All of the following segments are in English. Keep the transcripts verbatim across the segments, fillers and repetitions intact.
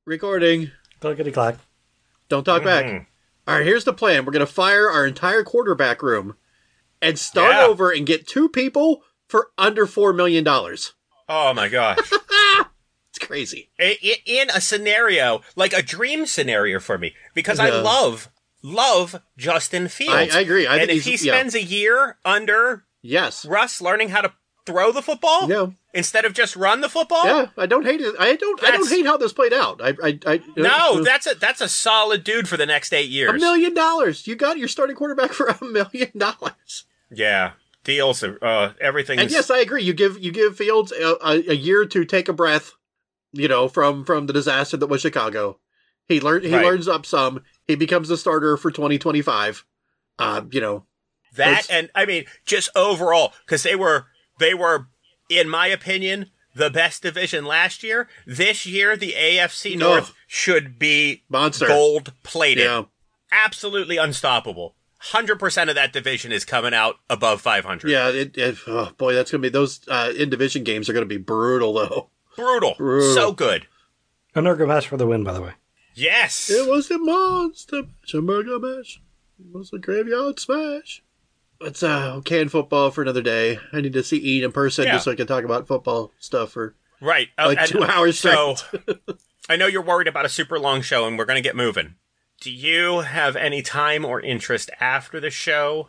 Recording. Clickety clack. Don't talk Mm-hmm. back. All right, here's the plan. We're going to fire our entire quarterback room and start Yeah. over and get two people for under four million dollars. Oh my gosh. It's crazy. I- I- In a scenario, like a dream scenario for me, because I Yeah. love, love Justin Fields. I, I agree. I and think if he he's, yeah. spends a year under Yes. Russ learning how to throw the football Yeah. instead of just run the football, Yeah, I don't hate it. I don't. I don't That's- hate how this played out. I. I. I no, uh, that's a that's a solid dude for the next eight years. a million dollars. You got your starting quarterback for a million dollars. Yeah, deals, uh, everything. And yes, I agree. You give you give Fields a, a, a year to take a breath. You know, from from the disaster that was Chicago, he learned he Right. learns up some. He becomes the starter for twenty twenty-five. Uh, you know, that, it's- and I mean, just overall, because they were they were, in my opinion, the best division last year. This year, the A F C No. North should be monster. gold plated. Yeah. Absolutely unstoppable. one hundred percent of that division is coming out above five hundred. Yeah, it, it, oh boy, that's gonna be those uh, in division games are gonna be brutal though. Brutal. Brutal. So good. Anurga match for the win, by the way. Yes. It was a monster match, a mega match. It was a graveyard smash. It's uh, canned football for another day. I need to see Ian in person Yeah. just so I can talk about football stuff for Right. Uh, like and two hours straight. So, I know you're worried about a super long show, and we're going to get moving. Do you have any time or interest after the show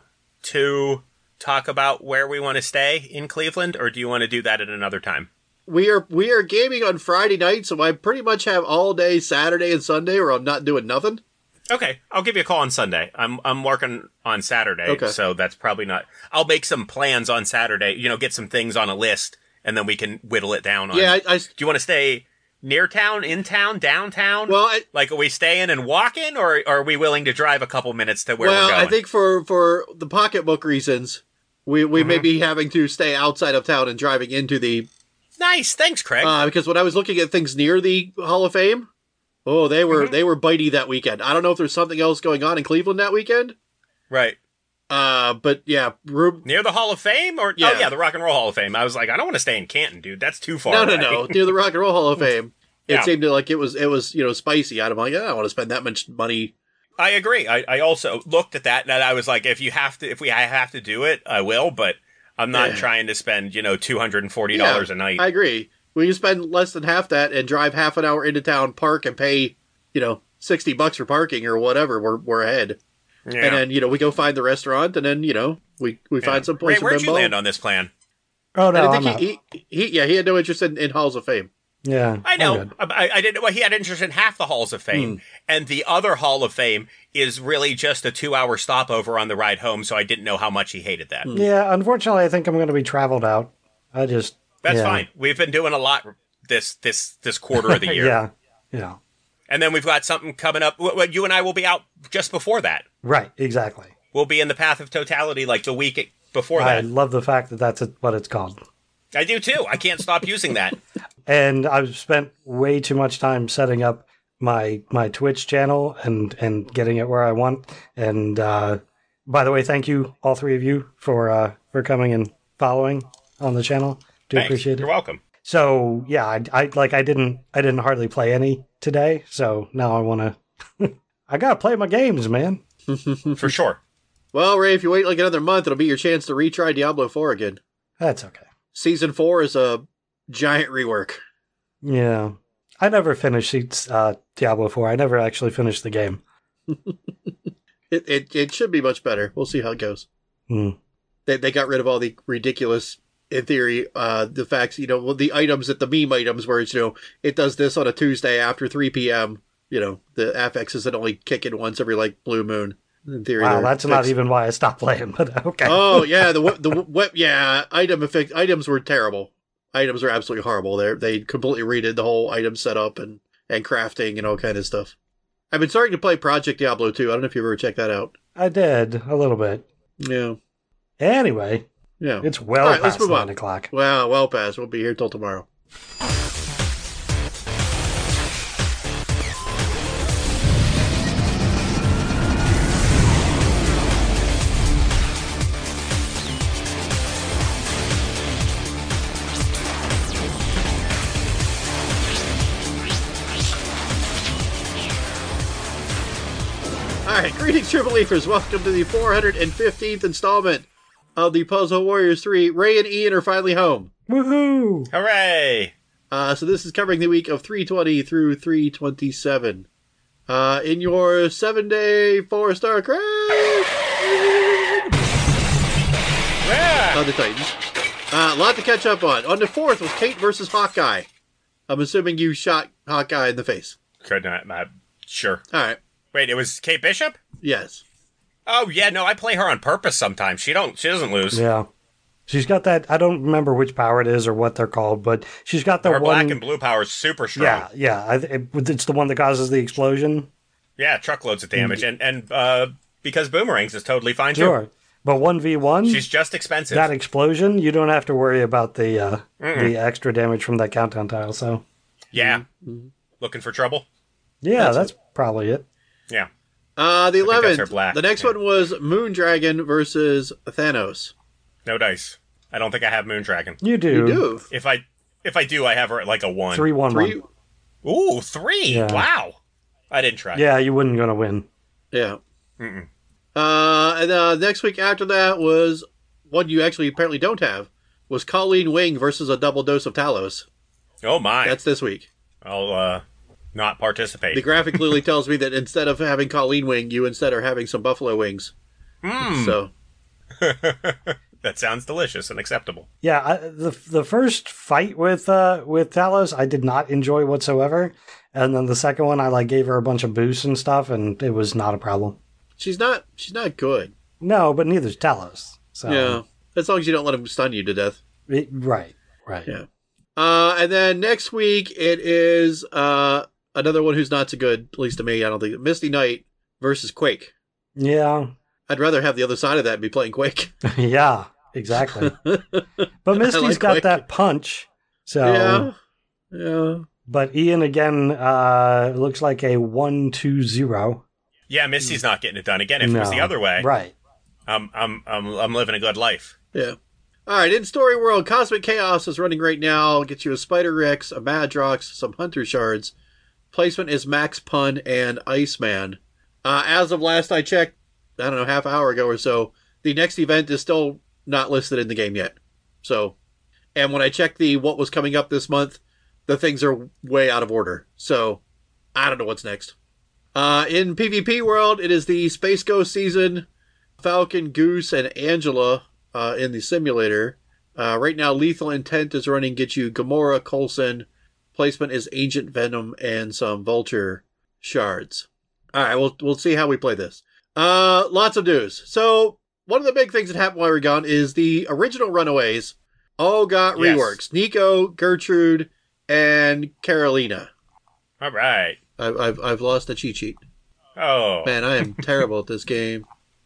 to talk about where we want to stay in Cleveland, or do you want to do that at another time? we are we are gaming on Friday night, so I pretty much have all day Saturday and Sunday where I'm not doing nothing. Okay, I'll give you a call on Sunday. I'm I'm working on Saturday, Okay. so that's probably not. I'll make some plans on Saturday. You know, get some things on a list, and then we can whittle it down. On, Yeah, I, I do you want to stay near town, in town, downtown? well, I, Like, are we staying and walking, or, or are we willing to drive a couple minutes to where well, we're going? I think for for the pocketbook reasons, we we may Mm-hmm. be having to stay outside of town and driving into the Nice, thanks, Craig. uh, because when I was looking at things near the Hall of Fame, oh, they were Mhm. they were bitey that weekend. I don't know if there's something else going on in Cleveland that weekend. right. Uh, but yeah, Rube, Near the Hall of Fame? Or Yeah. Oh, yeah, the Rock and Roll Hall of Fame. I was like, I don't want to stay in Canton, dude. That's too far no, no, away. no, near the Rock and Roll Hall of Fame. It Yeah. seemed to like it was it was you know spicy. I'm like, yeah, I don't want to spend that much money. I agree. I, I also looked at that, and I was like, if you have to, if we I have to do it, I will, but I'm not Yeah. trying to spend, you know, two hundred forty dollars Yeah, a night. I agree. When you spend less than half that and drive half an hour into town, park and pay, you know, sixty bucks for parking or whatever, we're we're ahead. yeah. And then you know we go find the restaurant, and then you know we we Yeah. find some Ray, place. where'd in you Bimbo. land on this plan? Oh, no, I I'm think out. he, he, he, yeah, he had no interest in, in halls of fame. Yeah. I I'm know. good. I, I didn't. Well, he had interest in half the halls of fame, and the other hall of fame is really just a two-hour stopover on the ride home. So I didn't know how much he hated that. Yeah, unfortunately, I think I'm going to be traveled out. I just. That's yeah. fine. We've been doing a lot this this this quarter of the year, yeah. Yeah. and then we've got something coming up. What, what you and I will be out just before that. Right. Exactly. We'll be in the Path of Totality like the week before I that. love the fact that that's what it's called. I do too. I can't stop using that. And I've spent way too much time setting up my my Twitch channel and and getting it where I want. And uh, by the way, thank you all three of you for uh, for coming and following on the channel. Do Thanks. appreciate it. You're welcome. So yeah, I, I like I didn't I didn't hardly play any today. So now I want to. I gotta play my games, man. For sure. Well, Ray, if you wait like another month, it'll be your chance to retry Diablo four again. That's okay. Season four is a giant rework. Yeah, I never finished uh, Diablo four. I never actually finished the game. It it it should be much better. We'll see how it goes. Hmm. They they got rid of all the ridiculous, in theory, uh, the facts. You know, well, the items that the meme items where it's you know it does this on a Tuesday after three p.m. You know, the affixes that only kick in once every like blue moon. In theory, Wow, they're that's not fixed. even why I stopped playing. But okay. Oh yeah, the we- the web yeah item effect items were terrible. Items are absolutely horrible. They they completely redid the whole item setup and and crafting and all kind of stuff. I've been starting to play Project Diablo two. I don't know if you've ever checked that out. I did a little bit. Yeah, Anyway, yeah. it's well All right, let's past move nine on. o'clock. Well, well past. We'll be here till tomorrow. All right, greetings, True Believers. Welcome to the four hundred fifteenth installment of the Puzzle Warriors three. Ray and Ian are finally home. Woohoo! Hooray! Uh, so this is covering the week of three twenty through three twenty-seven. Uh, in your seven-day four-star crash Yeah! of the Titans. Uh, a lot to catch up on. On the fourth was Kate versus Hawkeye. I'm assuming you shot Hawkeye in the face. Could not, uh, sure. All right. Wait, it was Kate Bishop? Yes. Oh, yeah, no, I play her on purpose sometimes. She don't, she doesn't lose. Yeah. She's got that, I don't remember which power it is or what they're called, but she's got the Her one... black and blue power is super strong. Yeah, yeah. I, it, it's the one that causes the explosion. Yeah, truckloads of damage. And, and uh, because Boomerangs is totally fine, Sure. too. But one v one, She's just expensive. that explosion, you don't have to worry about the uh, the extra damage from that countdown tile. So, yeah. Mm-hmm. Looking for trouble? yeah, That's that's, probably it. Yeah. Uh, the think that's her eleventh. black, The next yeah. one was Moondragon versus Thanos. No dice. I don't think I have Moondragon. You do. You do. If I if I do, I have her at like a one. Three one Three. one. Ooh, three. Yeah. Wow. I didn't try. Yeah, you wouldn't gonna win. Yeah. Mm-mm. Uh, and uh, next week after that was one you actually apparently don't have was Colleen Wing versus a double dose of Talos. Oh my. That's this week. I'll uh not participate. The graphic clearly tells me that instead of having Colleen Wing, you instead are having some buffalo wings. Mm. So That sounds delicious and acceptable. Yeah, I, the the first fight with uh, with Talos, I did not enjoy whatsoever, and then the second one, I like gave her a bunch of boosts and stuff, and it was not a problem. she's not she's not good. No, but neither's Talos. So Yeah. As long as you don't let him stun you to death. it- right, right. Yeah. Uh, and then next week it is uh another one who's not so good, at least to me. I don't think Misty Knight versus Quake. Yeah, I'd rather have the other side of that and be playing Quake. yeah, exactly. But Misty's like got Quake. that punch. So, Yeah. Yeah. but Ian again uh, looks like a one two zero. Yeah, Misty's not getting it done again. If it was the other way, right? I'm I'm I'm I'm living a good life. Yeah. All right, in Story World, Cosmic Chaos is running right now. Get you a Spider Rex, a Madrox, some Hunter Shards. Placement is Max Pun and Iceman. Uh, as of last I checked, I don't know, half hour ago or so, the next event is still not listed in the game yet. So, and when I checked the what was coming up this month, the things are way out of order. So, I don't know what's next. Uh, in PvP World, it is the Space Ghost season. Falcon, Goose, and Angela uh, in the simulator. Uh, right now, Lethal Intent is running, get you Gamora, Coulson. Placement is Ancient Venom and some Vulture Shards. All right, we'll we'll see how we play this. Uh, lots of news. So one of the big things that happened while we were gone is the original Runaways all got Yes. reworks. Nico, Gertrude, and Carolina. All right. I've I've, I've lost a cheat sheet. Oh. Man, I am terrible at this game.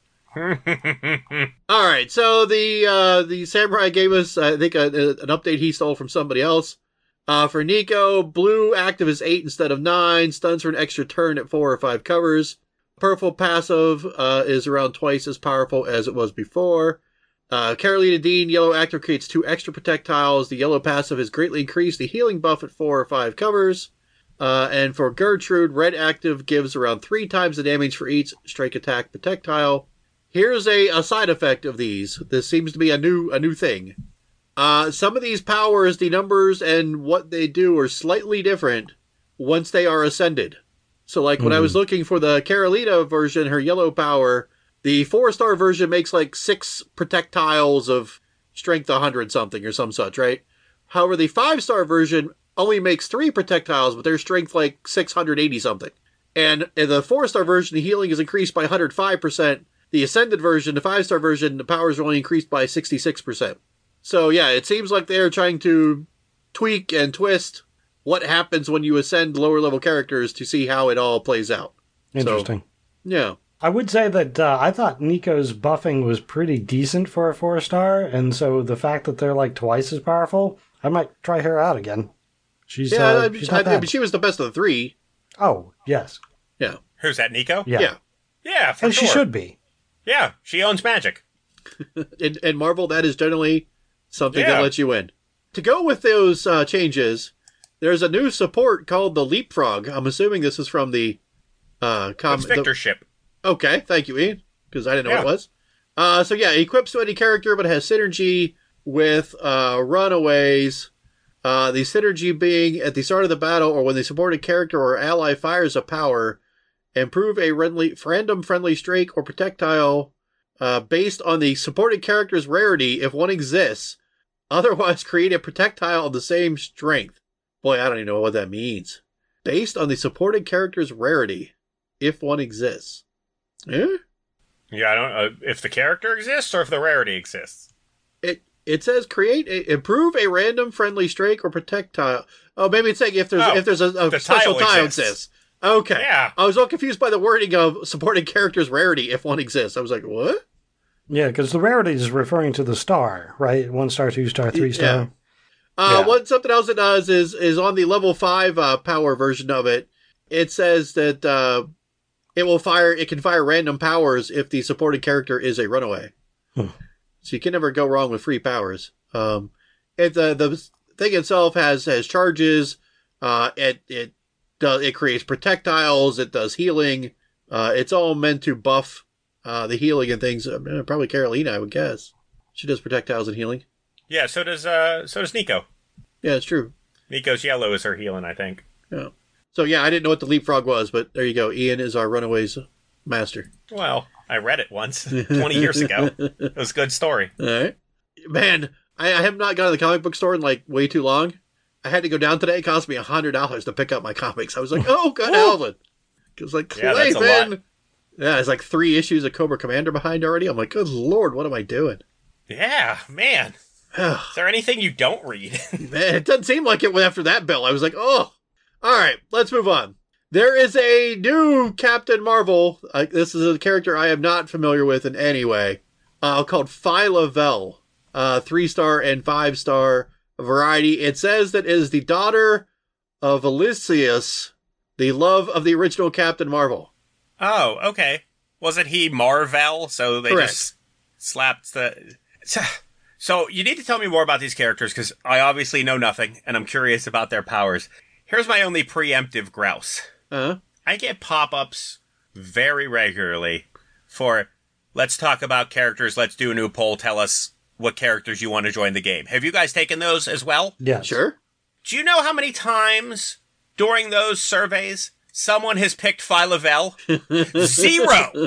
All right, so the uh, the samurai gave us, I think, a, a, an update he stole from somebody else. Uh, for Nico, blue active is eight instead of nine. Stuns for an extra turn at four or five covers. Purple passive uh, is around twice as powerful as it was before. Uh, Carolina Dean, yellow active creates two extra projectiles. The yellow passive has greatly increased the healing buff at four or five covers. Uh, and for Gertrude, red active gives around three times the damage for each strike attack projectile. Here's a, a side effect of these. This seems to be a new a new thing. Uh, some of these powers, the numbers and what they do are slightly different once they are ascended. So like when I was looking for the Carolina version, her yellow power, the four-star version makes like six projectiles of strength one hundred something or some such, right? However, the five-star version only makes three projectiles, but their strength like six hundred eighty something. And in the four-star version, the healing is increased by one hundred five percent. The ascended version, the five-star version, the powers are only increased by sixty-six percent. So yeah, it seems like they're trying to tweak and twist what happens when you ascend lower-level characters to see how it all plays out. Interesting. So, yeah. I would say that uh, I thought Nico's buffing was pretty decent for a four star, and so the fact that they're like twice as powerful, I might try her out again. She's Yeah, uh, I, she's I, not I, bad. she was the best of the three. Oh yes, Yeah. Who's that, Nico? yeah, Yeah. Yeah, for and sure. she should be. Yeah, she owns magic. In, in Marvel, that is generally something Yeah. that lets you in. To go with those uh, changes, there's a new support called the Leapfrog. I'm assuming this is from the uh, com- It's the- Victor ship. Okay, thank you, Ian, because I didn't know Yeah. what it was. Uh, so yeah, equips to any character, but has synergy with uh, Runaways. Uh, the synergy being at the start of the battle or when the supported character or ally fires a power, improve a friendly, random friendly streak or projectile uh, based on the supported character's rarity if one exists. Otherwise, create a projectile of the same strength. Boy, I don't even know what that means. Based on the supported character's rarity, if one exists. Eh? Yeah, I don't know if the character exists or if the rarity exists. It it says create a, improve a random friendly streak or projectile. Oh, maybe it's saying if there's Oh, if there's a, a the special tile tile exists. exists. Okay. Yeah. I was all confused by the wording of supported character's rarity if one exists. I was like, what? Yeah, because the rarity is referring to the star, right? One star, two star, three star. Yeah. Uh, Yeah. What something else it does is is on the level five uh, power version of it. It says that uh, it will fire. It can fire random powers if the supported character is a runaway. Hmm. So you can never go wrong with free powers. Um, it the the thing itself has has charges. Uh, it it does it creates projectiles. It does healing. Uh, it's all meant to buff uh, the healing and things. Uh, probably Carolina, I would guess. She does projectiles and healing. Yeah, so does uh, so does Nico. Yeah, it's true. Nico's yellow is her healing, I think. Yeah. So yeah, I didn't know what the leapfrog was, but there you go. Ian is our Runaways master. Well, I read it once, twenty years ago. It was a good story. All right. Man, I, I have not gone to the comic book store in like way too long. I had to go down today. It cost me one hundred dollars to pick up my comics. I was like, oh, good Alvin. Because like, Yeah, that's a Clayman. lot. Yeah, it's like three issues of Cobra Commander behind already. I'm like, good Lord, what am I doing? Yeah, man. Is there anything you don't read? Man, it doesn't seem like it after that bill. I was like, oh. All right, let's move on. There is a new Captain Marvel. Uh, this is a character I am not familiar with in any way. Uh, called Phyla Vel. Uh, three-star and five-star variety. It says that it is the daughter of Elysius, the love of the original Captain Marvel. Oh, okay. Wasn't he Marvel? So they Correct. just slapped the... So you need to tell me more about these characters, because I obviously know nothing, and I'm curious about their powers. Here's my only preemptive grouse. Uh-huh. I get pop-ups very regularly for, let's talk about characters, let's do a new poll, tell us what characters you want to join the game. Have you guys taken those as well? Yes. Sure. Do you know how many times during those surveys someone has picked Phyla Vel? Zero!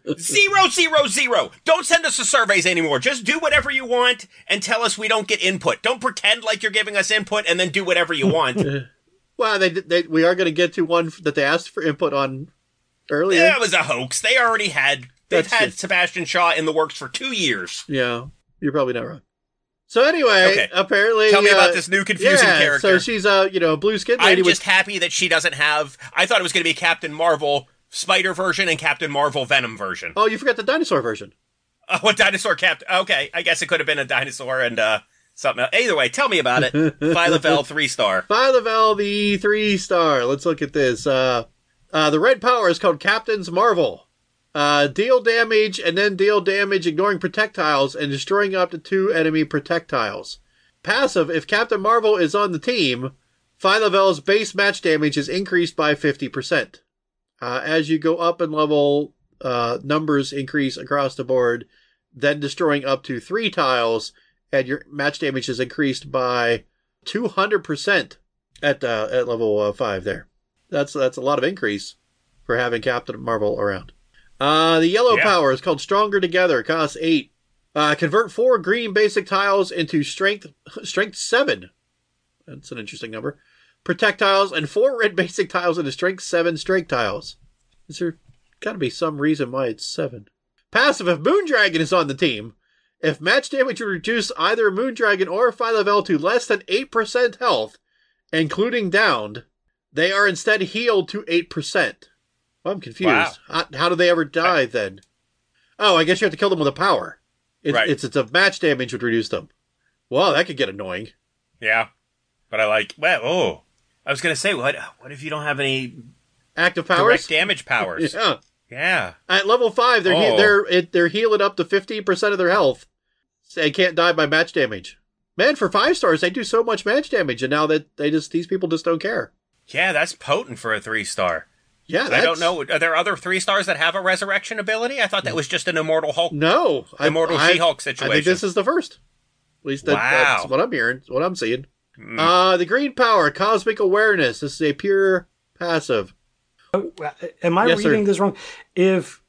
Zero, zero, zero! Don't send us the surveys anymore. Just do whatever you want and tell us we don't get input. Don't pretend like you're giving us input and then do whatever you want. Well, they, they we are going to get to one that they asked for input on earlier. Yeah, it was a hoax. They already had... They've That's had true. Sebastian Shaw in the works for two years. Yeah, you're probably not wrong. So anyway, Okay. apparently... Tell me uh, about this new confusing yeah, character. So she's a, you know, a blue skin lady I'm just with... happy that she doesn't have... I thought it was going to be Captain Marvel Spider version and Captain Marvel Venom version. Oh, you forgot the dinosaur version. Oh, a dinosaur Captain... Okay, I guess it could have been a dinosaur and uh, something else. Either way, tell me about it. Phyla Vel, three-star. Phyla Vel, the three-star. Let's look at this. Uh, uh, the red power is called Captain's Marvel. Uh, deal damage and then deal damage ignoring projectiles and destroying up to two enemy projectiles. Passive, if Captain Marvel is on the team, Phyla Vel's base match damage is increased by fifty percent. Uh, as you go up in level, uh, numbers increase across the board, then destroying up to three tiles, and your match damage is increased by two hundred percent at uh, at level uh, five there. That's that's a lot of increase for having Captain Marvel around. Uh, the yellow Yeah. power is called Stronger Together, costs eight. Uh, convert four green basic tiles into strength strength seven. That's an interesting number. Protect tiles and four red basic tiles into strength seven strength tiles. Is there got to be some reason why it's seven? Passive, if Moondragon is on the team, if match damage would reduce either Moondragon or Phyla Vel to less than eight percent health, including downed, they are instead healed to eight percent. Well, I'm confused. Wow. How, how do they ever die then? Oh, I guess you have to kill them with a power. It's, Right. it's, it's a match damage would reduce them. Wow, that could get annoying. Yeah. But I like... Well, oh. I was going to say, what What if you don't have any Active powers? direct damage powers? Yeah. Yeah. At level five, they're he- Oh. they're it, they're healing up to fifteen percent of their health. They can't die by match damage. Man, for five stars, they do so much match damage, and now that they just these people just don't care. Yeah, that's potent for a three-star. Yeah, I that's... don't know. Are there other three stars that have a resurrection ability? I thought that was just an Immortal Hulk. No. Immortal I, She-Hulk situation. I think this is the first. At least that, Wow. that's what I'm hearing, what I'm seeing. Mm. Uh, the green power, Cosmic Awareness. This is a pure passive. Oh, am I Yes, sir. reading this wrong? If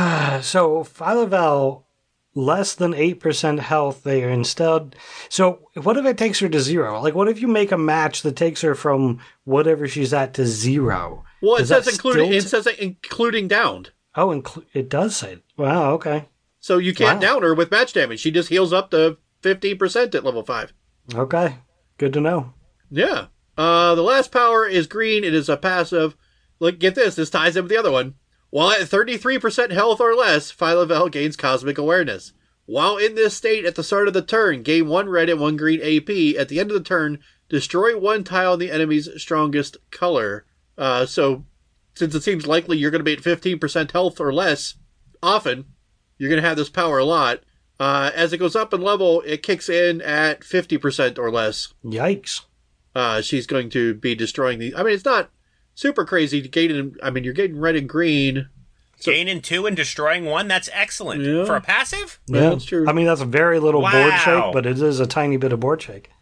so, Phyla-Vel less than eight percent health, they are instead. So, what if it takes her to zero? Like, what if you make a match that takes her from whatever she's at to zero? Well, it Does says that including. still It t- says including downed. Oh, inclu- it does say. Wow. Okay. So you can't Wow. down her with match damage. She just heals up to fifteen percent at level five. Okay. Good to know. Yeah. Uh, the last power is green. It is a passive. Look, get this. This ties in with the other one. While at thirty-three percent health or less, Phyla-Vel gains Cosmic Awareness. While in this state at the start of the turn, gain one red and one green A P. At the end of the turn, destroy one tile in the enemy's strongest color. Uh, so, since it seems likely you're going to be at fifteen percent health or less, often, you're going to have this power a lot. Uh, as it goes up in level, it kicks in at fifty percent or less. Yikes. Uh, she's going to be destroying the... I mean, it's not super crazy to gain... I mean, you're getting red and green. So, Gaining two and destroying one? That's excellent. Yeah. For a passive? Yeah, that's true. I mean, that's a very little board Wow. shake, but it is a tiny bit of board shake.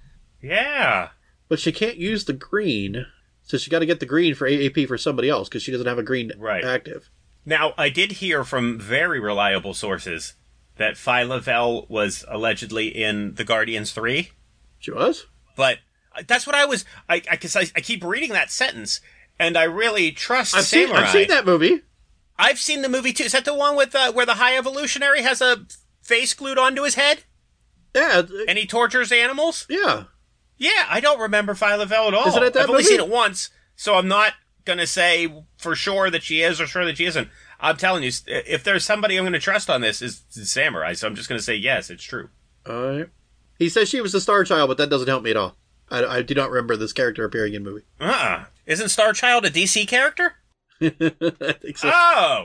Yeah. but she can't use the green. So she got to get the green for A A P for somebody else because she doesn't have a green Right. active. Now, I did hear from very reliable sources that Phyla-Vel was allegedly in The Guardians three, She was? but that's what I was... I, I, cause I, I keep reading that sentence, and I really trust I've seen, Samurai. I've seen that movie. I've seen the movie, too. Is that the one with uh, where the High Evolutionary has a face glued onto his head? Yeah. And he tortures animals? Yeah. Yeah, I don't remember Phyla-Vel at all. Isn't it that I've only movie? seen it once, so I'm not going to say for sure that she is or sure that she isn't. I'm telling you, if there's somebody I'm going to trust on this, is Samurai, so I'm just going to say yes, it's true. All right. He says she was the Star Child, but that doesn't help me at all. I, I do not remember this character appearing in the movie. Uh-uh. Isn't Starchild a D C character? I think so. Oh!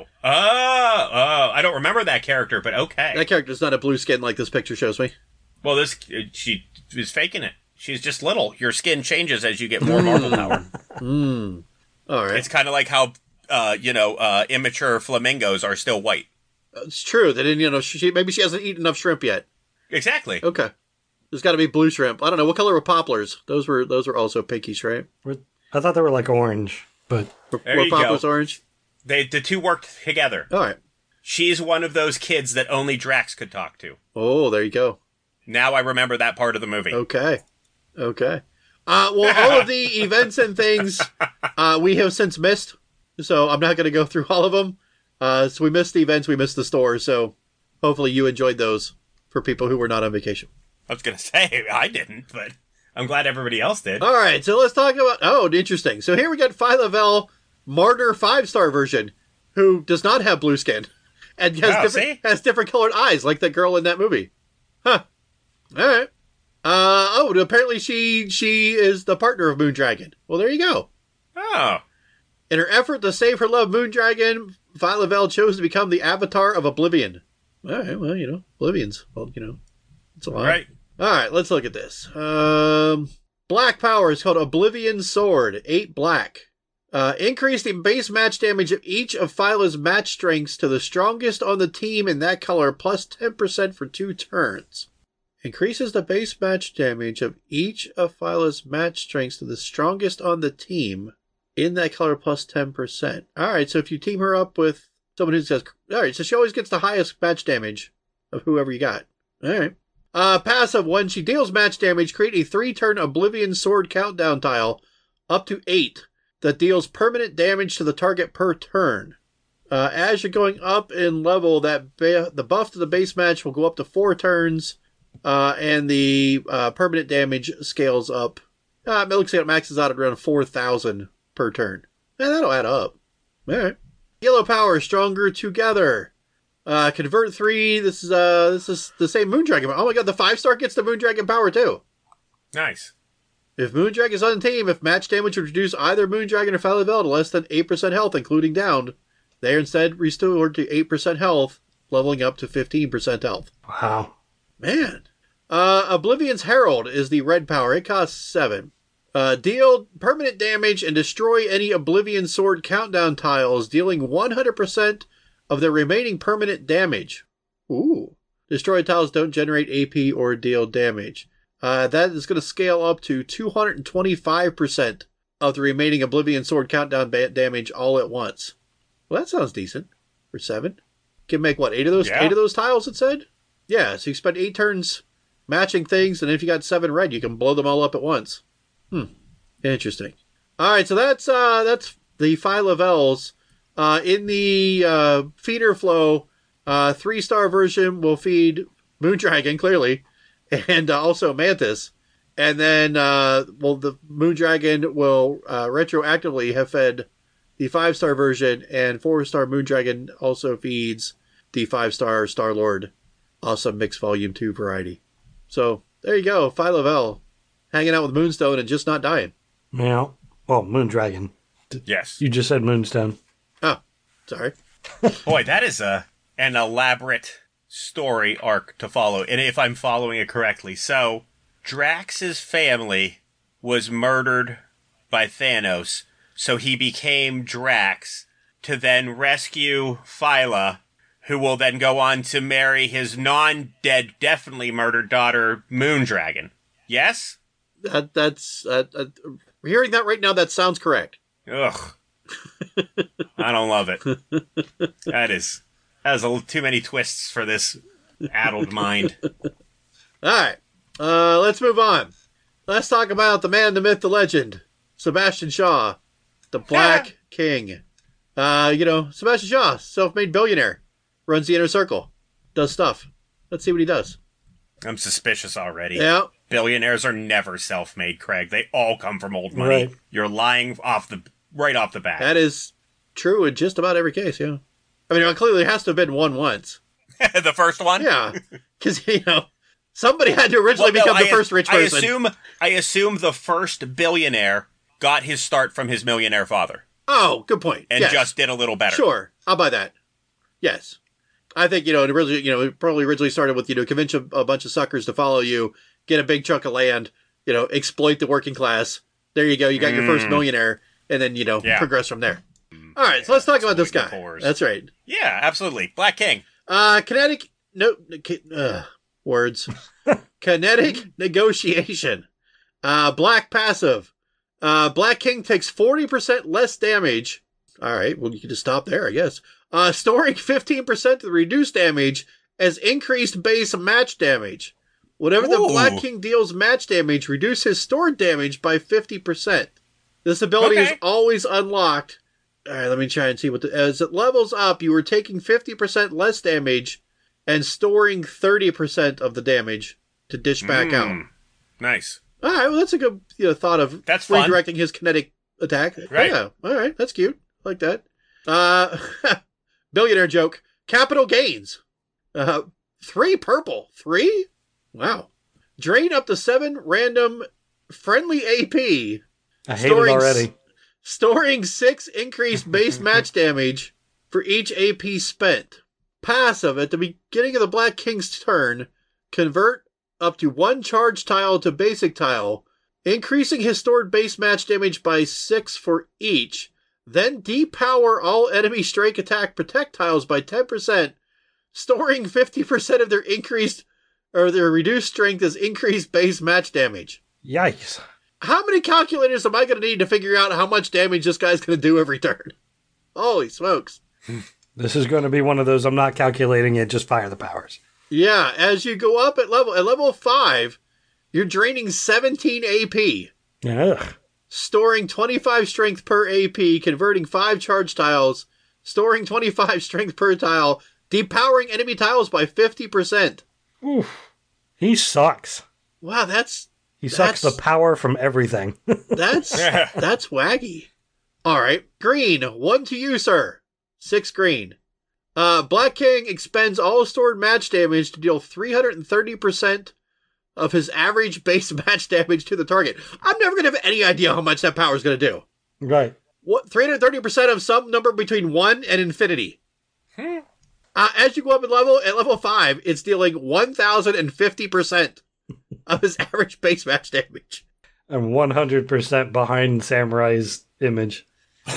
Oh! Oh! I don't remember that character, but okay. That character's not a blue skin like this picture shows me. Well, this she is faking it. She's just little. Your skin changes as you get more Marvel power. Hmm. All right. It's kind of like how, uh, you know, uh, immature flamingos are still white. It's true. They didn't, you know, she, maybe she hasn't eaten enough shrimp yet. Exactly. Okay. There's got to be blue shrimp. I don't know. What color were poplars? Those were those were also pinkish, right? I thought they were like orange, but Were, There were you go. poplars orange? They the two worked together. All right. She's one of those kids that only Drax could talk to. Oh, there you go. Now I remember that part of the movie. Okay. Okay. Uh, well, all of the events and things uh, we have since missed, so I'm not going to go through all of them. Uh, so we missed the events, we missed the store, so hopefully you enjoyed those for people who were not on vacation. I was going to say, I didn't, but I'm glad everybody else did. All right, so let's talk about... Oh, interesting. So here we got Phyla-Vel Martyr five-star version, who does not have blue skin, and has, Wow, different, see? has different colored eyes, like that girl in that movie. Huh. All right. Uh, oh, apparently she she is the partner of Moondragon. Well, there you go. Oh. In her effort to save her love, Moondragon, Phyla-Vel chose to become the avatar of Oblivion. All right, well, you know, Oblivion's, well, you know, it's a lot. Right. All right, let's look at this. Um, black power is called Oblivion Sword, eight black. Uh, increase the base match damage of each of Phyla's match strengths to the strongest on the team in that color, plus ten percent for two turns. Increases the base match damage of each of Phyla's match strengths to the strongest on the team in that color, plus ten percent. All right, so if you team her up with someone who says... All right, so she always gets the highest match damage of whoever you got. All right. Uh, passive, when she deals match damage, create a three-turn Oblivion Sword countdown tile, up to eight, that deals permanent damage to the target per turn. Uh, as you're going up in level, that ba- the buff to the base match will go up to four turns, uh, and the uh, permanent damage scales up. Uh, it looks like it maxes out at around four thousand per turn. Eh, that'll add up. All right. Yellow power, stronger together. Uh, convert three. This is uh, this is the same Moondragon. Oh my god, the five star gets the Moondragon power too. Nice. If Moondragon is on the team, if match damage would reduce either Moondragon or Phyla-Vel to less than eight percent health, including downed, they are instead restored to eight percent health, leveling up to fifteen percent health. wow. Man. Uh, Oblivion's Herald is the red power. It costs seven. Uh, deal permanent damage and destroy any Oblivion Sword countdown tiles, dealing one hundred percent of their remaining permanent damage. Ooh. Destroyed tiles don't generate A P or deal damage. Uh, that is going to scale up to two hundred twenty-five percent of the remaining Oblivion Sword countdown ba- damage all at once. Well, that sounds decent for seven. Can make what, eight of those? Yeah. Eight of those tiles, it said? Yeah, so you spend eight turns matching things, and if you got seven red, you can blow them all up at once. Hmm. Interesting. All right, so that's uh, that's the five levels. Uh, in the uh, feeder flow, uh, three-star version will feed Moondragon, clearly, and uh, also Mantis. And then, uh, well, the Moondragon will uh, retroactively have fed the five-star version, and four-star Moondragon also feeds the five-star Star-Lord Awesome Mix Volume two variety. So, there you go, Phyla-Vel, hanging out with Moonstone and just not dying. Yeah. Well, Moondragon. Yes. You just said Moonstone. Oh, sorry. Boy, that is a an elaborate story arc to follow, and if I'm following it correctly. So, Drax's family was murdered by Thanos, so he became Drax to then rescue Phyla, who will then go on to marry his non-dead, definitely murdered daughter, Moondragon. Yes? That That's... Uh, uh, hearing that right now, that sounds correct. Ugh. I don't love it. That is... That is a little too many twists for this addled mind. All right. Uh, let's move on. Let's talk about the man, the myth, the legend. Sebastian Shaw. The Black King. Uh, you know, Sebastian Shaw, self-made billionaire. Runs the Inner Circle. Does stuff. Let's see what he does. I'm suspicious already. Yeah. Billionaires are never self-made, Craig. They all come from old money. Right. You're lying off the right off the bat. That is true in just about every case, yeah. I mean, it clearly has to have been one once. The first one? Yeah. Because, you know, somebody had to originally Well, no, become the I- first rich person. I assume, I assume the first billionaire got his start from his millionaire father Oh, good point. and Yes. just did a little better. Sure. I'll buy that. Yes. I think, you know, it originally, you know, it probably originally started with, you know, convince a, a bunch of suckers to follow you, get a big chunk of land, you know, exploit the working class. There you go. You got your first Mm. millionaire, and then, you know, Yeah. progress from there. All right. So let's talk about this exploit guy. the poors. That's right. Yeah, absolutely. Black King. Uh, kinetic, no, uh, words. Kinetic negotiation. Uh, black passive. Uh, Black King takes forty percent less damage. All right. Well, you can just stop there, I guess. Uh, storing fifteen percent of the reduced damage as increased base match damage. Whenever the Ooh. Black King deals match damage, reduce his stored damage by fifty percent. This ability is Okay. always unlocked. All right, let me try and see what the, as it levels up, you are taking fifty percent less damage and storing thirty percent of the damage to dish back out. Mm. Nice. All right, well, that's a good you know, thought of That's fun. redirecting his kinetic attack. Right. Yeah, all right, that's cute. I like that. Uh, billionaire joke. Capital gains. Uh, three purple. Three? Wow. Drain up to seven random friendly A P. I hate Storing it s- already. Storing six increased base match damage for each A P spent. Passive, at the beginning of the Black King's turn, convert up to one charge tile to basic tile, increasing his stored base match damage by six for each. Then depower all enemy strike attack protect tiles by ten percent, storing fifty percent of their increased or their reduced strength as increased base match damage. Yikes. How many calculators am I going to need to figure out how much damage this guy's going to do every turn? Holy smokes. This is going to be one of those I'm not calculating it, just fire the powers. Yeah, as you go up at level at level five, you're draining seventeen A P, Ugh. storing twenty-five strength per A P, converting five charge tiles, storing twenty-five strength per tile, depowering enemy tiles by fifty percent. Oof. He sucks. Wow, that's He sucks That's- the power from everything. that's that's waggy. All right, green, one to you, sir. Six green. Uh, Black King expends all stored match damage to deal three hundred thirty percent of his average base match damage to the target. I'm never going to have any idea how much that power is going to do. Right. What three hundred thirty percent of some number between one and infinity. Hmm. Uh, as you go up in level, at level five, it's dealing one thousand fifty percent of his average base match damage. I'm one hundred percent behind Samurai's image.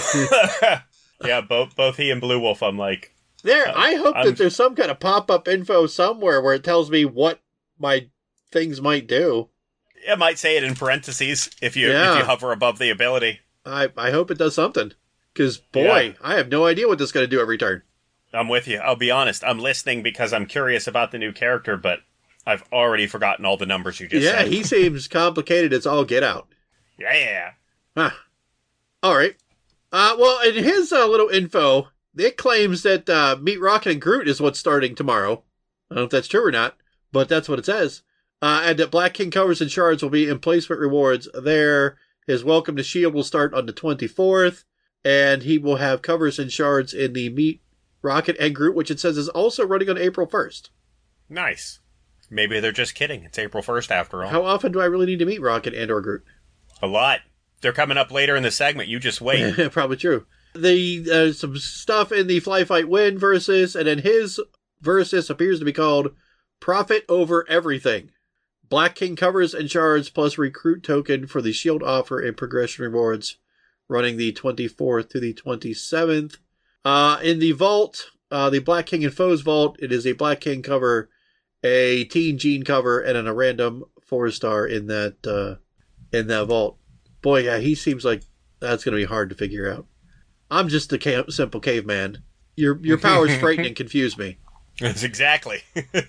Yeah, both both he and Blue Wolf, I'm like... There, uh, I hope I'm, that there's some kind of pop-up info somewhere where it tells me what my things might do. It might say it in parentheses if you Yeah. if you hover above the ability. I, I hope it does something. Because, boy, Yeah. I have no idea what this is going to do every turn. I'm with you. I'll be honest. I'm listening because I'm curious about the new character, but I've already forgotten all the numbers you just yeah, said. he seems complicated as all get out. Yeah. Huh. All right. Uh, well, in his uh, little info, it claims that uh, Meet Rocket and Groot is what's starting tomorrow. I don't know if that's true or not, but that's what it says. Uh, and that Black King covers and shards will be in placement rewards there. His Welcome to S H I E L D will start on the twenty-fourth, and he will have covers and shards in the Meet Rocket and Groot, which it says is also running on April first. Nice. Maybe they're just kidding. It's April first after all. How often do I really need to meet Rocket and or Groot? A lot. They're coming up later in the segment. You just wait. Probably true. The uh, some stuff in the Fly Fight Win versus, and then his versus appears to be called Profit Over Everything. Black King covers and shards plus recruit token for the shield offer and progression rewards, running the twenty-fourth to the twenty-seventh. Uh, in the vault, uh, the Black King and Foes vault, it is a Black King cover, a Teen Gene cover, and then a random four star in that uh, in that vault. Boy, yeah, he seems like that's going to be hard to figure out. I'm just a ca- simple caveman. Your your powers frighten and confuse me. That's exactly.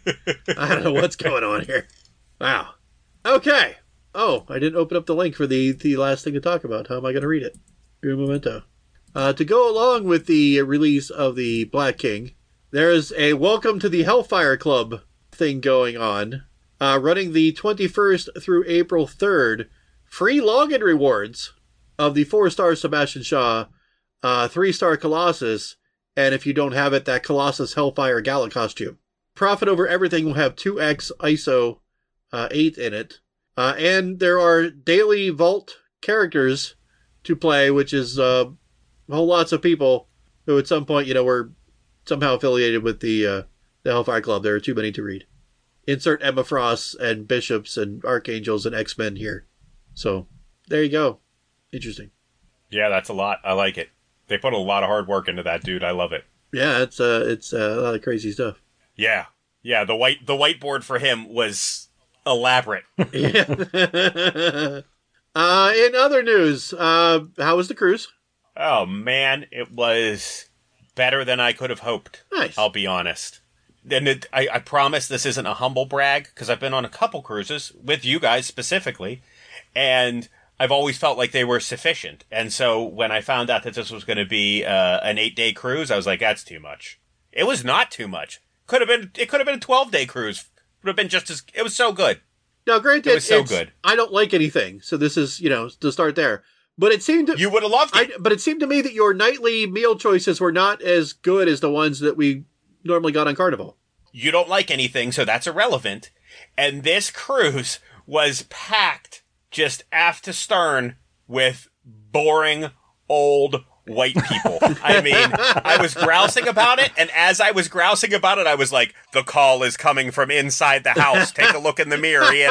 I don't know what's going on here. Wow. Okay. Oh, I didn't open up the link for the, the last thing to talk about. How am I going to read it? Un momento. Uh, to go along with the release of the Black King, there is a Welcome to the Hellfire Club thing going on. Uh, running the twenty-first through April third. Free login rewards of the four-star Sebastian Shaw, uh, three-star Colossus, and if you don't have it, that Colossus Hellfire Gala costume. Profit Over Everything will have two X I S O uh, eight in it. Uh, and there are daily Vault characters to play, which is uh, whole lots of people who at some point, you know, were somehow affiliated with the, uh, the Hellfire Club. There are too many to read. Insert Emma Frost and Bishops and Archangels and X-Men here. So, there you go. Interesting. Yeah, that's a lot. I like it. They put a lot of hard work into that, dude. I love it. Yeah, it's uh, it's uh, a lot of crazy stuff. Yeah. Yeah, the white the whiteboard for him was elaborate. Yeah. uh, in other news, uh, how was the cruise? Oh, man, it was better than I could have hoped. Nice. I'll be honest. And it, I, I promise this isn't a humble brag, because I've been on a couple cruises, with you guys specifically, and I've always felt like they were sufficient. And so when I found out that this was going to be uh, an eight-day cruise, I was like, that's too much. It was not too much. Could have been. It could have been a twelve-day cruise. Would have been just as. It was so good. Now, granted, It was so it's- good. I don't like anything, so this is, you know, to start there. But it seemed to, You would have loved it. I, but it seemed to me that your nightly meal choices were not as good as the ones that we normally got on Carnival. You don't like anything, so that's irrelevant. And this cruise was packed just aft to stern with boring old white people. I mean, I was grousing about it, and as I was grousing about it, I was like, the call is coming from inside the house. Take a look in the mirror, Ian.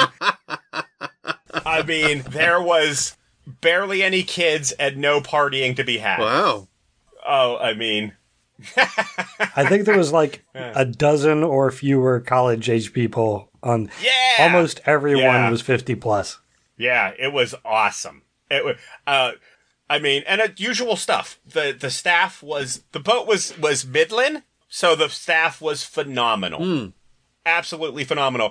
I mean, there was barely any kids and no partying to be had. Wow. Oh, I mean... I think there was like a dozen or fewer college-age people on. Yeah! Almost everyone Yeah. was fifty plus. Yeah, it was awesome. It was, uh, I mean, and uh, usual stuff. The the staff was the boat was was Midland, so the staff was phenomenal, Mm. absolutely phenomenal.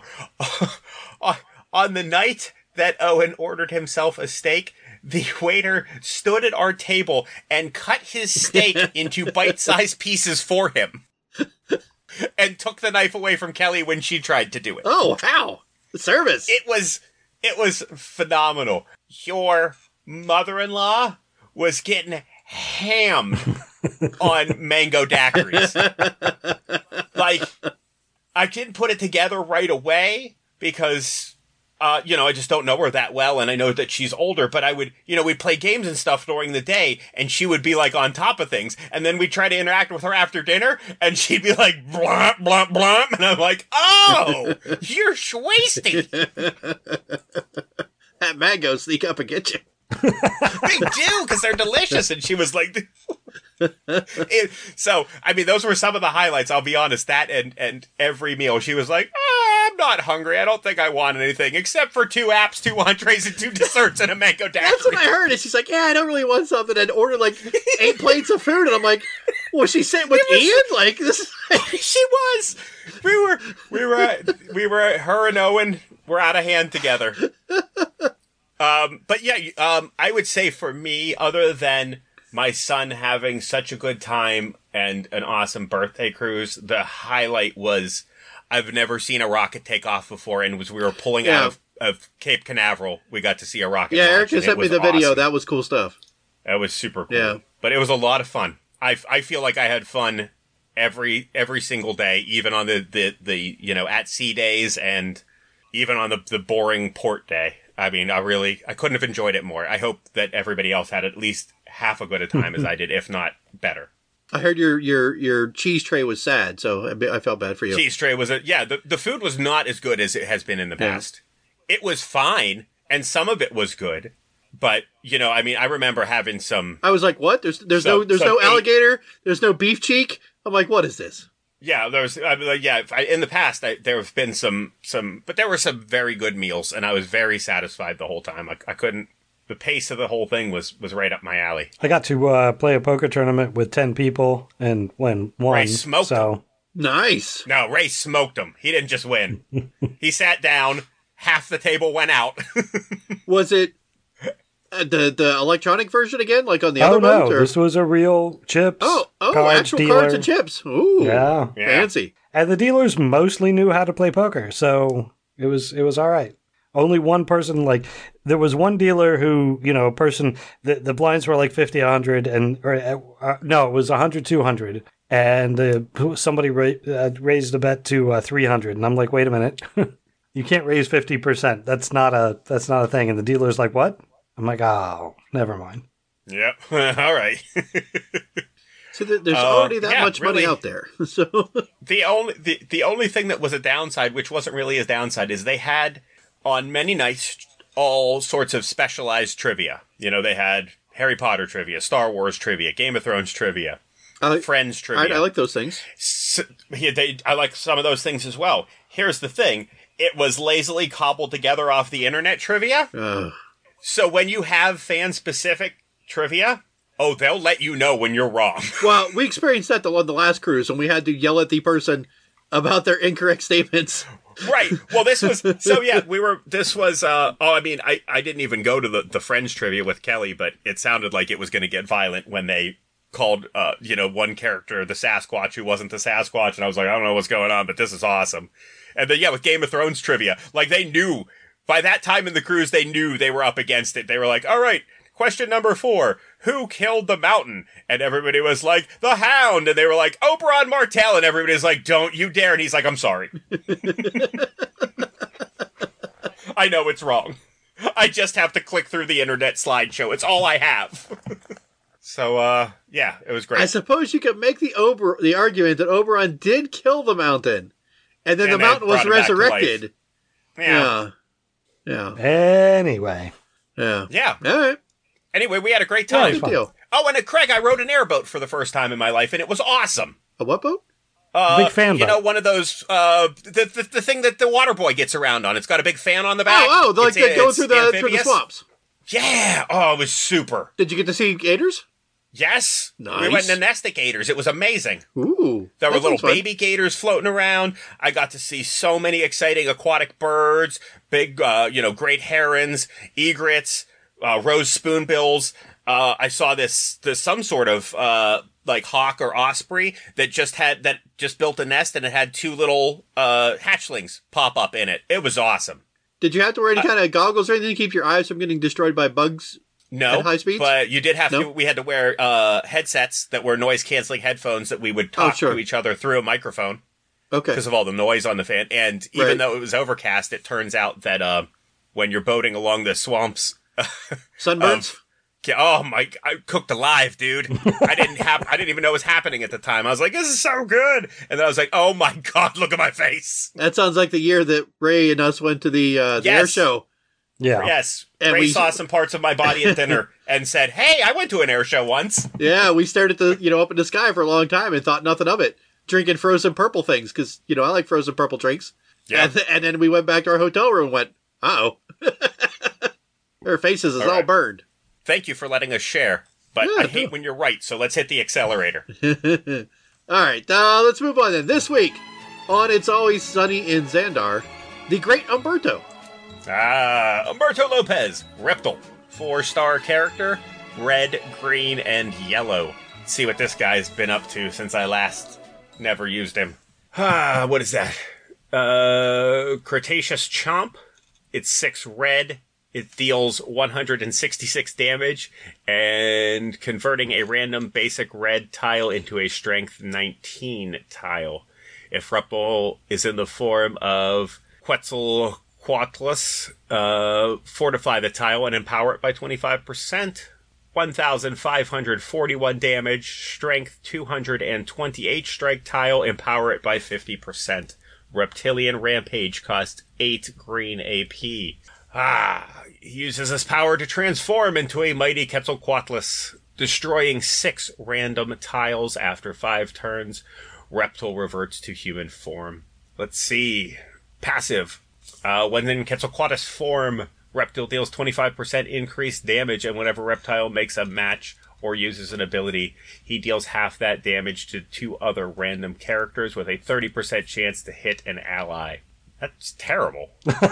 On the night that Owen ordered himself a steak, the waiter stood at our table and cut his steak into bite-sized pieces for him, and took the knife away from Kelly when she tried to do it. Oh, wow. The service. It was it was phenomenal. Your mother-in-law was getting hammed on mango daiquiris. Like, I didn't put it together right away because, uh, you know, I just don't know her that well, and I know that she's older, but I would, you know, we'd play games and stuff during the day, and she would be, like, on top of things, and then we'd try to interact with her after dinner, and she'd be like, blomp, blomp, blomp, and I'm like, oh, you're schwasty. that mango sneak up and get you. They do, because they're delicious. And she was like, it, so, I mean, those were some of the highlights. I'll be honest, that and, and every meal, she was like, oh, I'm not hungry. I don't think I want anything except for two apps, two entrees, and two desserts and a mango daiquiri. That's what I heard. And she's like, yeah, I don't really want something. And ordered like eight plates of food. And I'm like, was she sitting with was, Ian? Like, this is. She was. We were, we were, we were, her and Owen were out of hand together. Um, but yeah, um, I would say for me, other than my son having such a good time and an awesome birthday cruise, the highlight was I've never seen a rocket take off before, and was we were pulling yeah. out of, of Cape Canaveral, we got to see a rocket. Yeah, launch, Eric just sent me the awesome. video. That was cool stuff. That was super cool. Yeah. But it was a lot of fun. I, I feel like I had fun every every single day, even on the, the, the you know, at sea days and even on the, the boring port day. I mean, I really, I couldn't have enjoyed it more. I hope that everybody else had at least half a good a time as I did, if not better. I heard your your your cheese tray was sad, so I, I felt bad for you. Cheese tray was a, yeah, the, the food was not as good as it has been in the past. Yeah. It was fine, and some of it was good, but, you know, I mean, I remember having some... I was like, what? There's there's some, no there's no alligator? Eight, there's no beef cheek? I'm like, what is this? Yeah, there was, I mean, like, yeah, I, in the past, I, there have been some, some, but there were some very good meals, and I was very satisfied the whole time. I, I couldn't, the pace of the whole thing was, was right up my alley. I got to uh, play a poker tournament with ten people and win one. Ray smoked so. him. Nice. No, Ray smoked him. He didn't just win. He sat down, half the table went out. Was it uh, the the electronic version again, like on the oh, other no, modes? Or? This was a real chips. Oh, oh, card actual dealer. cards and chips. Ooh, yeah. yeah, fancy. And the dealers mostly knew how to play poker, so it was it was all right. Only one person, like, there was one dealer who, you know, a person, the, the blinds were like fifty, one hundred, and, or, uh, no, it was one hundred, two hundred, and uh, somebody ra- uh, raised a bet to uh, three hundred, and I'm like, wait a minute, you can't raise fifty percent. That's not a, that's not a thing. And the dealer's like, what? I'm like, oh, never mind. Yep. All right. So there's uh, already that yeah, much really, money out there. So the only the, the only thing that was a downside, which wasn't really a downside, is they had on many nights all sorts of specialized trivia. You know, they had Harry Potter trivia, Star Wars trivia, Game of Thrones trivia, uh, Friends trivia. I, I like those things. So, yeah, they, I like some of those things as well. Here's the thing. It was lazily cobbled together off the internet trivia. Uh. So when you have fan-specific trivia, oh, they'll let you know when you're wrong. Well, we experienced that on the last cruise, and we had to yell at the person about their incorrect statements. Right. Well, this was, so yeah, we were, this was, uh, oh, I mean, I, I didn't even go to the, the Friends trivia with Kelly, but it sounded like it was going to get violent when they called, uh, you know, one character the Sasquatch who wasn't the Sasquatch, and I was like, I don't know what's going on, but this is awesome. And then, yeah, with Game of Thrones trivia, like, they knew, by that time in the cruise, they knew they were up against it. They were like, all right, question number four, who killed the mountain? And everybody was like, the Hound. And they were like, Oberyn Martell. And everybody was like, don't you dare. And he's like, I'm sorry. I know it's wrong. I just have to click through the internet slideshow. It's all I have. So, uh, yeah, it was great. I suppose you could make the Ober the argument that Oberyn did kill the mountain, and then And the mountain was resurrected. Yeah. Yeah. Yeah. Anyway. Yeah. Yeah. All right. Anyway, we had a great Yeah, time. it was Good fun. deal. Oh, and at Craig, I rode an airboat for the first time in my life, and it was awesome. A what boat? Uh, Big fan You boat. know, one of those, uh, the, the the thing that the water boy gets around on. It's got a big fan on the back. Oh, oh, like It's- they go it's through the through the amphibious. swamps. Yeah. Oh, it was super. Did you get to see gators? Yes. Nice. We went in the Nesta Gators. It was amazing. Ooh, There were that little sounds fun. baby gators floating around. I got to see so many exciting aquatic birds, big, uh, you know, great herons, egrets, uh, rose spoonbills. Uh, I saw this, this, some sort of, uh, like hawk or osprey that just had, that just built a nest and it had two little, uh, hatchlings pop up in it. It was awesome. Did you have to wear any kind of goggles or anything to keep your eyes from getting destroyed by bugs? No, At high speeds? but you did have No? to, we had to wear, uh, headsets that were noise canceling headphones that we would talk Oh, sure. to each other through a microphone. Okay. Because of all the noise on the fan. And even Right. though it was overcast, it turns out that uh, when you're boating along the swamps, Sunburns? yeah, oh my, I cooked alive, dude. I didn't have, I didn't even know what was happening at the time. I was like, this is so good. And then I was like, oh my God, look at my face. That sounds like the year that Ray and us went to the, uh, the Yes. air show. Yeah. Yes. And Ray we- saw some parts of my body at dinner and said, hey, I went to an air show once. Yeah, we stared at the, you know, up in the sky for a long time and thought nothing of it. Drinking frozen purple things, because, you know, I like frozen purple drinks. Yeah. And, th- and then we went back to our hotel room and went, uh-oh. Her faces is All all right. burned. Thank you for letting us share. But Yeah, I hate yeah. when you're right, so let's hit the accelerator. All right, uh, let's move on then. This week on It's Always Sunny in Xandar, the great Umberto. Ah, Umberto Lopez, Reptile. Four-star character, red, green, and yellow. Let's see what this guy's been up to since I last never used him. Ah, what is that? Uh, Cretaceous Chomp. It's six red. It deals one hundred sixty-six damage and converting a random basic red tile into a strength nineteen tile. If Reptile is in the form of Quetzalcoatlus, uh, fortify the tile and empower it by twenty-five percent. one thousand five hundred forty-one damage, strength two hundred twenty-eight strike tile, empower it by fifty percent. Reptilian Rampage costs eight green A P. Ah, he uses his power to transform into a mighty Quetzalcoatlus, destroying six random tiles after five turns. Reptile reverts to human form. Let's see. Passive. Uh, when in Quetzalcoatlus form, Reptile deals twenty-five percent increased damage, and whenever Reptile makes a match or uses an ability, he deals half that damage to two other random characters with a thirty percent chance to hit an ally. That's terrible.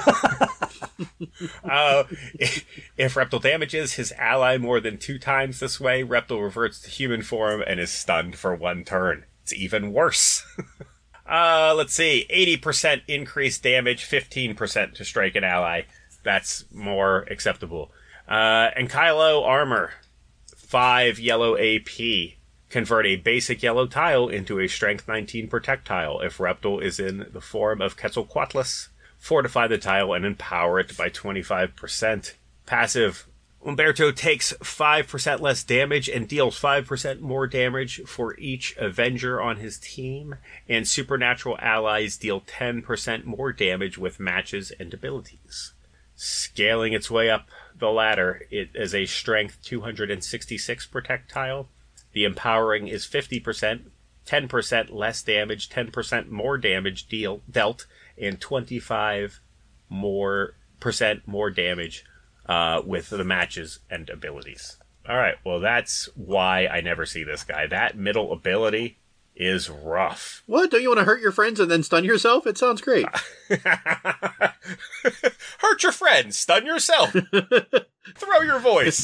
uh, if, if Reptile damages his ally more than two times this way, Reptile reverts to human form and is stunned for one turn. It's even worse. uh, let's see. eighty percent increased damage, fifteen percent to strike an ally. That's more acceptable. Uh, and Kylo Armor. five yellow A P. Convert a basic yellow tile into a strength nineteen protect tile. If Reptile is in the form of Quetzalcoatlus, fortify the tile and empower it by twenty-five percent. Passive. Umberto takes five percent less damage and deals five percent more damage for each Avenger on his team, and supernatural allies deal ten percent more damage with matches and abilities. Scaling its way up the ladder, it is a strength two hundred sixty-six protect tile. The empowering is fifty percent, ten percent less damage, ten percent more damage deal dealt, and twenty-five more percent more damage uh, with the matches and abilities. All right, well, that's why I never see this guy. That middle ability is rough. What? Don't you want to hurt your friends and then stun yourself? It sounds great. Hurt your friends, stun yourself, throw your voice.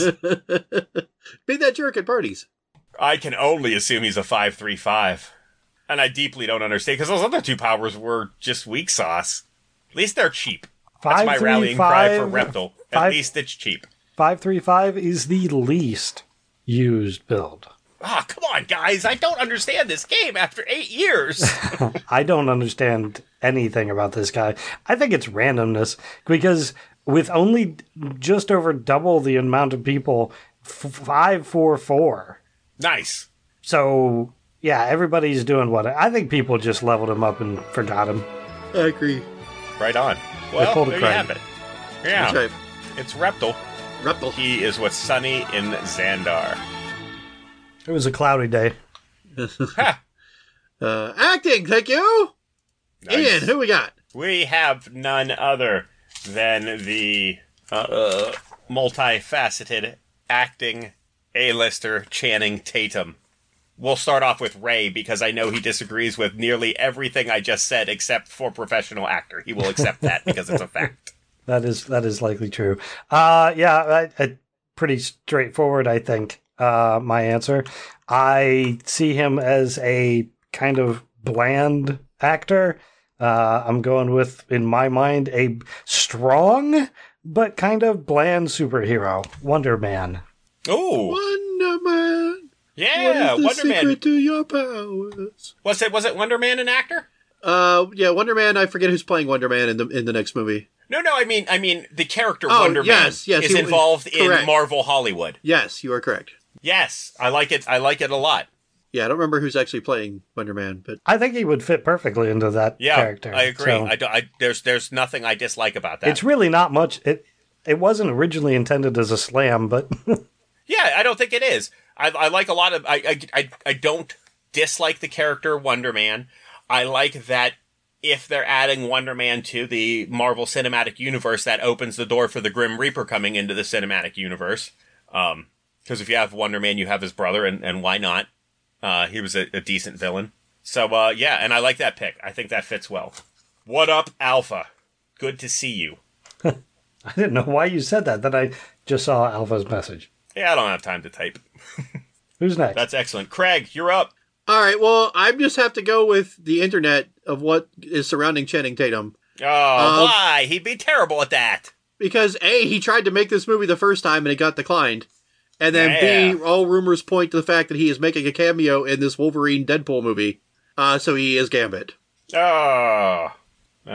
Be that jerk at parties. I can only assume he's a five three five. And I deeply don't understand, because those other two powers were just weak sauce. At least they're cheap. That's my rallying cry for Reptile. At five- least it's cheap. five three five is the least used build. Ah, come on, guys. I don't understand this game after eight years. I don't understand anything about this guy. I think it's randomness, because with only just over double the amount of people, f- five four four. Nice. So, yeah, everybody's doing what? I think people just leveled him up and forgot him. I agree. Right on. Well, pulled a there you Craig. have it. Yeah, That's right. it's Reptile. Reptile. He is what's sunny in Xandar. It was a cloudy day. Ha! Uh, acting, thank you. Nice. Ian, who we got? We have none other than the uh, multifaceted acting A-lister Channing Tatum. We'll start off with Ray, because I know he disagrees with nearly everything I just said except for professional actor. He will accept that because it's a fact. That is that is likely true. Uh, yeah, I, I, pretty straightforward, I think, uh, my answer. I see him as a kind of bland actor. Uh, I'm going with, in my mind, a strong but kind of bland superhero, Wonder Man. Ooh, Wonder Man. yeah, what is the Wonder Man. secret to your powers? Was it was it Wonder Man an actor? Uh, yeah, Wonder Man. I forget who's playing Wonder Man in the in the next movie. No, no, I mean, I mean, the character Oh, Wonder yes, Man yes, is he- involved correct. in Marvel Hollywood. Yes, you are correct. Yes, I like it. I like it a lot. Yeah, I don't remember who's actually playing Wonder Man, but I think he would fit perfectly into that Yeah, character. I agree. So I, do- I, there's there's nothing I dislike about that. it's really not much. It it wasn't originally intended as a slam, but Yeah, I don't think it is. I, I like a lot of. I, I I I don't dislike the character Wonder Man. I like that if they're adding Wonder Man to the Marvel Cinematic Universe, that opens the door for the Grim Reaper coming into the cinematic universe. Um, because if you have Wonder Man, you have his brother, and, and why not? Uh, he was a, a decent villain. So, uh, yeah, and I like that pick. I think that fits well. What up, Alpha? Good to see you. I didn't know why you said that. Then I just saw Alpha's message. Yeah, I don't have time to type. Who's next? That's excellent. Craig, you're up. All right, well, I just have to go with the internet of what is surrounding Channing Tatum. Oh, Um, why? He'd be terrible at that. Because A, he tried to make this movie the first time and it got declined. And then Yeah. B, all rumors point to the fact that he is making a cameo in this Wolverine Deadpool movie. Uh, so he is Gambit. Oh, uh,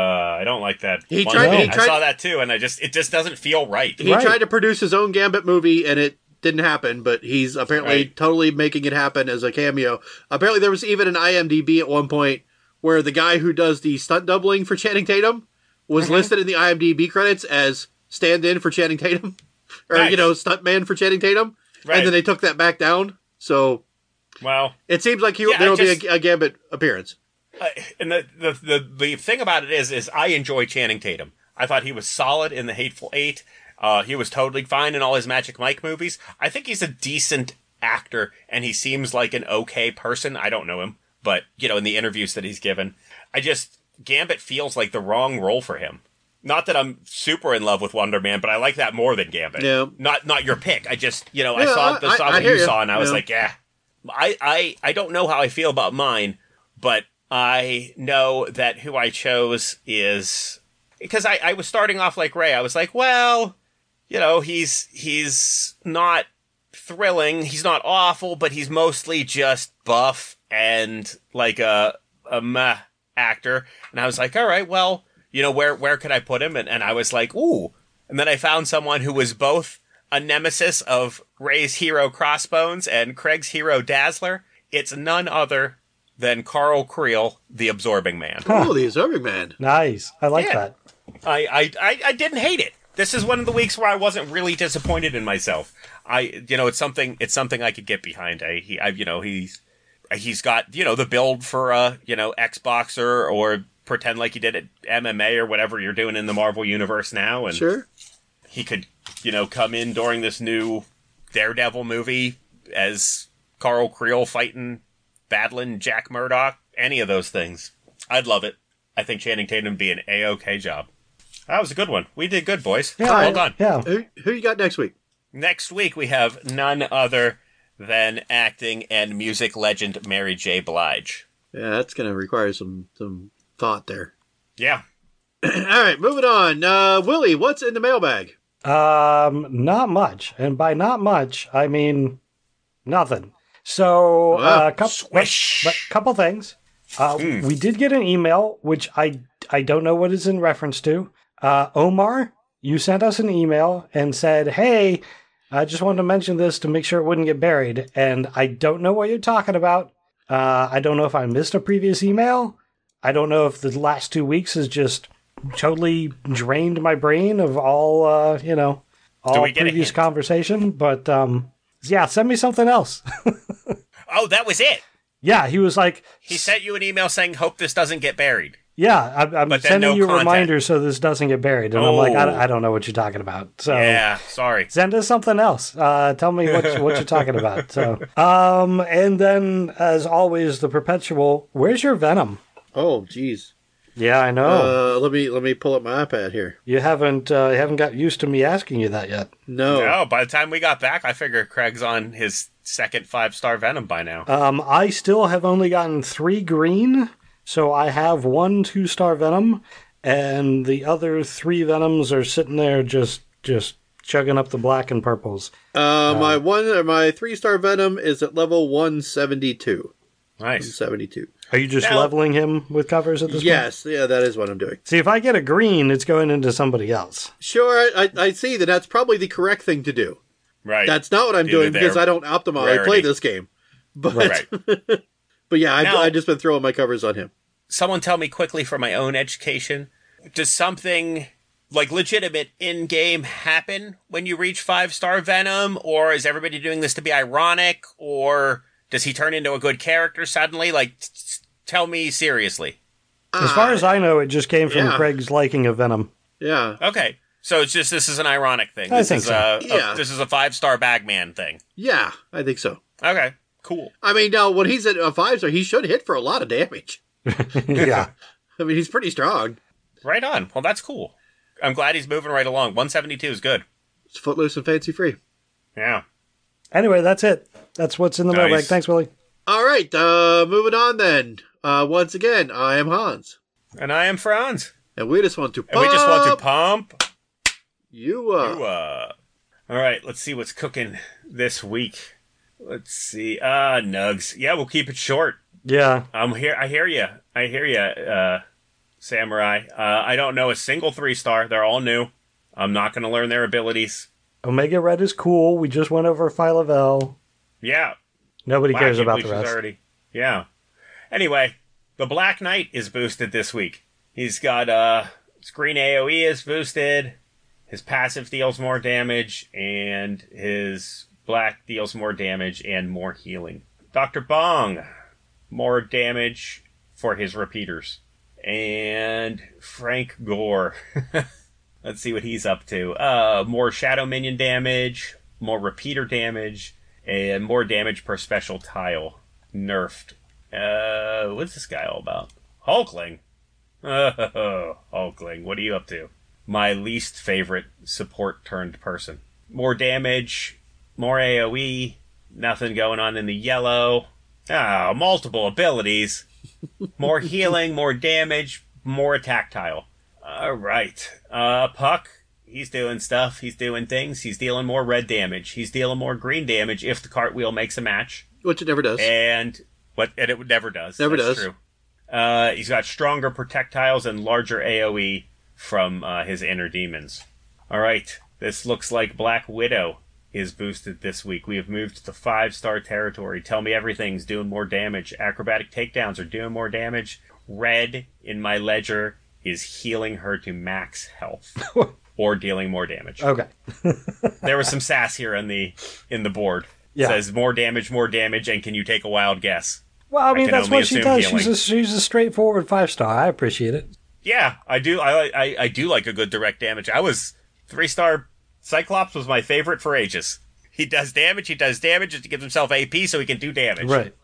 I don't like that. He one tried- bit. he tried- I saw that too, and I just it just doesn't feel right. He Right. tried to produce his own Gambit movie and it didn't happen, but he's apparently Right. totally making it happen as a cameo. Apparently there was even an I M D B at one point where the guy who does the stunt doubling for Channing Tatum was Mm-hmm. listed in the I M D B credits as stand-in for Channing Tatum. or, Nice. you know, stuntman for Channing Tatum. Right. And then they took that back down. So Well, it seems like he, Yeah, I there'll just- be a, a Gambit appearance. uh, and the, the the the thing about it is, is I enjoy Channing Tatum. I thought he was solid in The Hateful Eight. Uh, he was totally fine in all his Magic Mike movies. I think he's a decent actor, and he seems like an okay person. I don't know him, but you know, in the interviews that he's given, I just Gambit feels like the wrong role for him. Not that I'm super in love with Wonder Man, but I like that more than Gambit. Yeah. Not not your pick. I just you know I Yeah, saw the I- saw I what hear you ya. saw, and I was Yeah. like, yeah. I, I I don't know how I feel about mine, but I know that who I chose is because I, I was starting off like Ray. I was like, well, you know, he's he's not thrilling, he's not awful, but he's mostly just buff and like a a meh actor. And I was like, all right, well, you know, where where could I put him? And and I was like, ooh. And then I found someone who was both a nemesis of Ray's hero Crossbones and Craig's hero Dazzler. It's none other than Carl Creel, the Absorbing Man. Oh, the Absorbing Man. Nice. I like Yeah. that. I, I, I, I didn't hate it. This is one of the weeks where I wasn't really disappointed in myself. I, you know, it's something, it's something I could get behind. I, he, I, you know, he's, he's got, you know, the build for a, you know, Xboxer or pretend like you did at M M A or whatever you're doing in the Marvel universe now. And Sure. he could, you know, come in during this new Daredevil movie as Carl Creel fighting, battling Jack Murdoch, any of those things. I'd love it. I think Channing Tatum would be an A-OK job. That was a good one. We did good, boys. Yeah, well I- done. Yeah. Who, who you got next week? Next week, we have none other than acting and music legend Mary J. Blige. Yeah, that's going to require some, some thought there. Yeah. All right, moving on. Uh, Willie, what's in the mailbag? Um, not much, and by not much, I mean nothing. So, Wow. uh, couple, Swish. but, but couple things. Uh, We did get an email, which I I don't know what it's in reference to. Uh, Omar, you sent us an email and said, "Hey, I just wanted to mention this to make sure it wouldn't get buried." And I don't know what you're talking about. Uh, I don't know if I missed a previous email. I don't know if the last two weeks has just totally drained my brain of all, uh, you know, all we get a previous hint? conversation. But um, yeah, send me something else. Oh, that was it. Yeah, he was like, He sent you an email saying, hope this doesn't get buried. yeah, I'm, I'm But then sending no you a content. reminder so this doesn't get buried. And I'm like, I, Oh. I don't know what you're talking about. So Yeah, sorry. send us something else. Uh, tell me what, what you're talking about. So, um, and then as always, the perpetual, where's your Venom? Oh, geez. Yeah, I know. Uh, let me let me pull up my iPad here. you haven't, uh, you haven't got used to me asking you that yet. No. No, by the time we got back, I figured Craig's on his second five-star Venom by now. Um, I still have only gotten three green, so I have one two-star Venom, and the other three Venoms are sitting there just just chugging up the black and purples. Uh, my one, uh, my three star Venom is at level one seventy two. Nice. Seventy two. Are you just Now- leveling him with covers at this point? Yes, yeah, that is what I'm doing. See, if I get a green, it's going into somebody else. Sure, I, I, I see that that's probably the correct thing to do. Right. That's not what I'm Due to doing because their I don't optimize. I play rarity. this game, but Right. but yeah, I've, Now- I've just been throwing my covers on him. Someone tell me quickly for my own education, does something like legitimate in-game happen when you reach five-star Venom, or is everybody doing this to be ironic, or does he turn into a good character suddenly? Like, t- t- tell me seriously. As far as I know, it just came from yeah. Craig's liking of Venom. Yeah. Okay, so it's just this is an ironic thing. I This think is so. a, a- Yeah. this is a five-star Bagman thing. Yeah, I think so. Okay, cool. I mean, now when he's at a five star, he should hit for a lot of damage. Yeah. I mean, he's pretty strong. Right on. Well, that's cool. I'm glad he's moving right along. one seventy-two is good. It's footloose and fancy free. Yeah. Anyway, that's it. That's what's in the Nice. mailbag. Thanks, Willie. All right, uh, moving on then. Uh, once again, I am Hans, And I am Franz. and we just want to And we just want to pump you up. you up. All right, let's see what's cooking this week. Let's see. Uh, Nugs. Yeah, we'll keep it short. Yeah. I'm here. I hear you. I hear you, uh, Samurai. Uh, I don't know a single three star. They're all new. I'm not going to learn their abilities. Omega Red is cool. We just went over Phyla-Vel. Yeah. Nobody Wow, cares I can't about believe the she's rest. Already. Yeah. Anyway, the Black Knight is boosted this week. He's got, uh, his green A O E is boosted. His passive deals more damage, and his black deals more damage and more healing. Doctor Bong, more damage for his repeaters. And Frank Gore. Let's see what he's up to. Uh, more shadow minion damage, more repeater damage, and more damage per special tile. Nerfed. Uh, what's this guy all about? Hulkling. Oh, Hulkling, what are you up to? My least favorite support turned person. More damage, more A O E, nothing going on in the yellow. Ah, multiple abilities. More healing, more damage, more attack tile. Alright. Uh, Puck, he's doing stuff, he's doing things, he's dealing more red damage, he's dealing more green damage if the cartwheel makes a match. Which it never does. And what and it never does. Never That's does. True. Uh, he's got stronger projectiles and larger A O E from uh, his inner demons. All right, this looks like Black Widow is boosted this week. We have moved to five-star territory. Tell me everything's doing more damage. Acrobatic takedowns are doing more damage. Red in my ledger is healing her to max health or dealing more damage. Okay. There was some sass here in the in the board. Yeah. Says more damage, more damage, and can you take a wild guess? Well, I mean, can that's only what she assume does. healing. She's a, she's a straightforward five star. I appreciate it. Yeah, I do. I, I I do like a good direct damage. I was three star. Cyclops was my favorite for ages. He does damage. He does damage just to give himself A P so he can do damage. Right.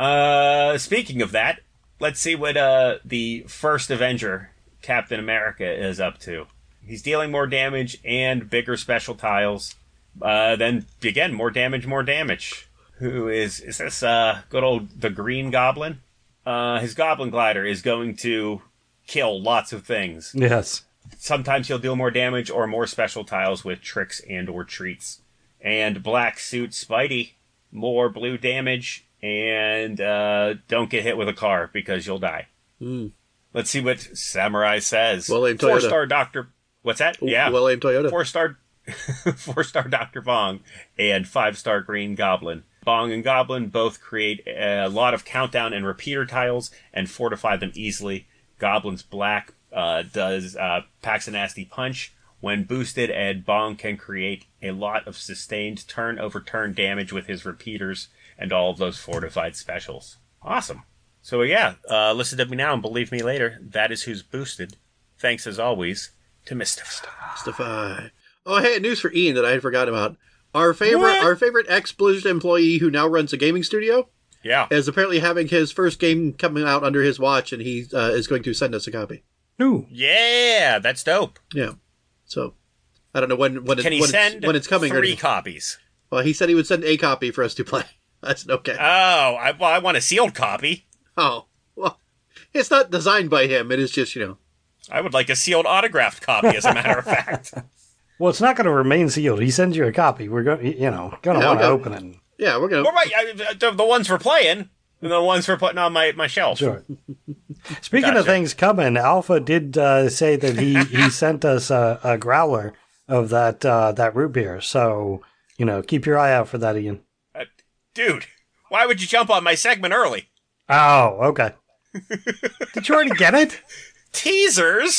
Uh, speaking of that, let's see what uh the first Avenger, Captain America, is up to. He's dealing more damage and bigger special tiles. Uh, then again, more damage, more damage. Who is is this? Uh, good old the Green Goblin. Uh, his Goblin Glider is going to kill lots of things. Yes. Sometimes he'll deal more damage or more special tiles with tricks and or treats. And Black Suit Spidey, more blue damage, and uh, don't get hit with a car because you'll die. Mm. Let's see what Samurai says. Well-aimed Four Toyota. star Doctor. What's that? Yeah. Well aimed Toyota. Four star, four star Doctor Bong, and five star Green Goblin. Bong and Goblin both create a lot of countdown and repeater tiles and fortify them easily. Goblin's Black uh, does uh, packs a nasty punch when boosted, and Bong can create a lot of sustained turn over turn damage with his repeaters and all of those fortified specials. Awesome. So yeah, uh, listen to me now and believe me later. That is who's boosted. Thanks as always to Mystify. Mystify. Oh, hey, news for Ian that I had forgotten about. Our favorite, What? our favorite ex-Blizzard employee who now runs a gaming studio Yeah. is apparently having his first game coming out under his watch, and he uh, is going to send us a copy. Ooh. Yeah, that's dope. Yeah. So, I don't know when when, it, Can he when, send it's, when it's coming. three Or, copies? well, he said he would send a copy for us to play. That's okay. Oh, I, well, I want a sealed copy. oh, well, it's not designed by him. It is just, you know. I would like a sealed autographed copy, as a matter of fact. Well, it's not going to remain sealed. He sends you a copy. We're going, you know, going to Yeah, want to okay. open it. Yeah, we're gonna. Well, right, I, the, the ones for playing, and the ones for putting on my, my shelf. Sure. Speaking Gotcha. of things coming, Alpha did uh, say that he, he sent us a, a growler of that uh, that root beer. So, you know, keep your eye out for that, Ian. Uh, dude, why would you jump on my segment early? Oh, okay. Did you already get it? Teasers?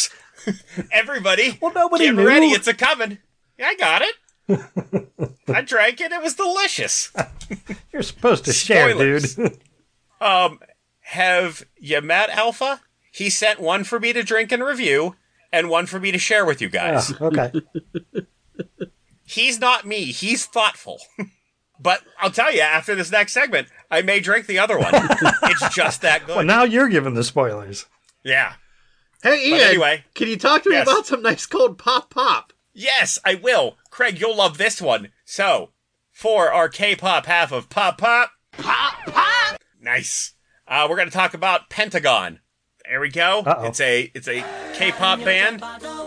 Everybody, Well, nobody get knew. ready. It's a coming. Yeah, I got it. I drank it. It was delicious. You're supposed to share, Spoilers. dude. Um, have you met Alpha? He sent one for me to drink and review, and one for me to share with you guys. Oh, okay. He's not me. He's thoughtful. But I'll tell you, after this next segment, I may drink the other one. It's just that good. Well, now you're giving the spoilers. Yeah. Hey, Ian, But anyway. can you talk to me Yes. about some nice cold pop pop? Yes, I will. Craig, you'll love this one. So, for our K-pop half of Pop Pop. Pop Pop! Nice. Uh, we're going to talk about Pentagon. There we go. Uh-oh. It's a it's a K-pop band.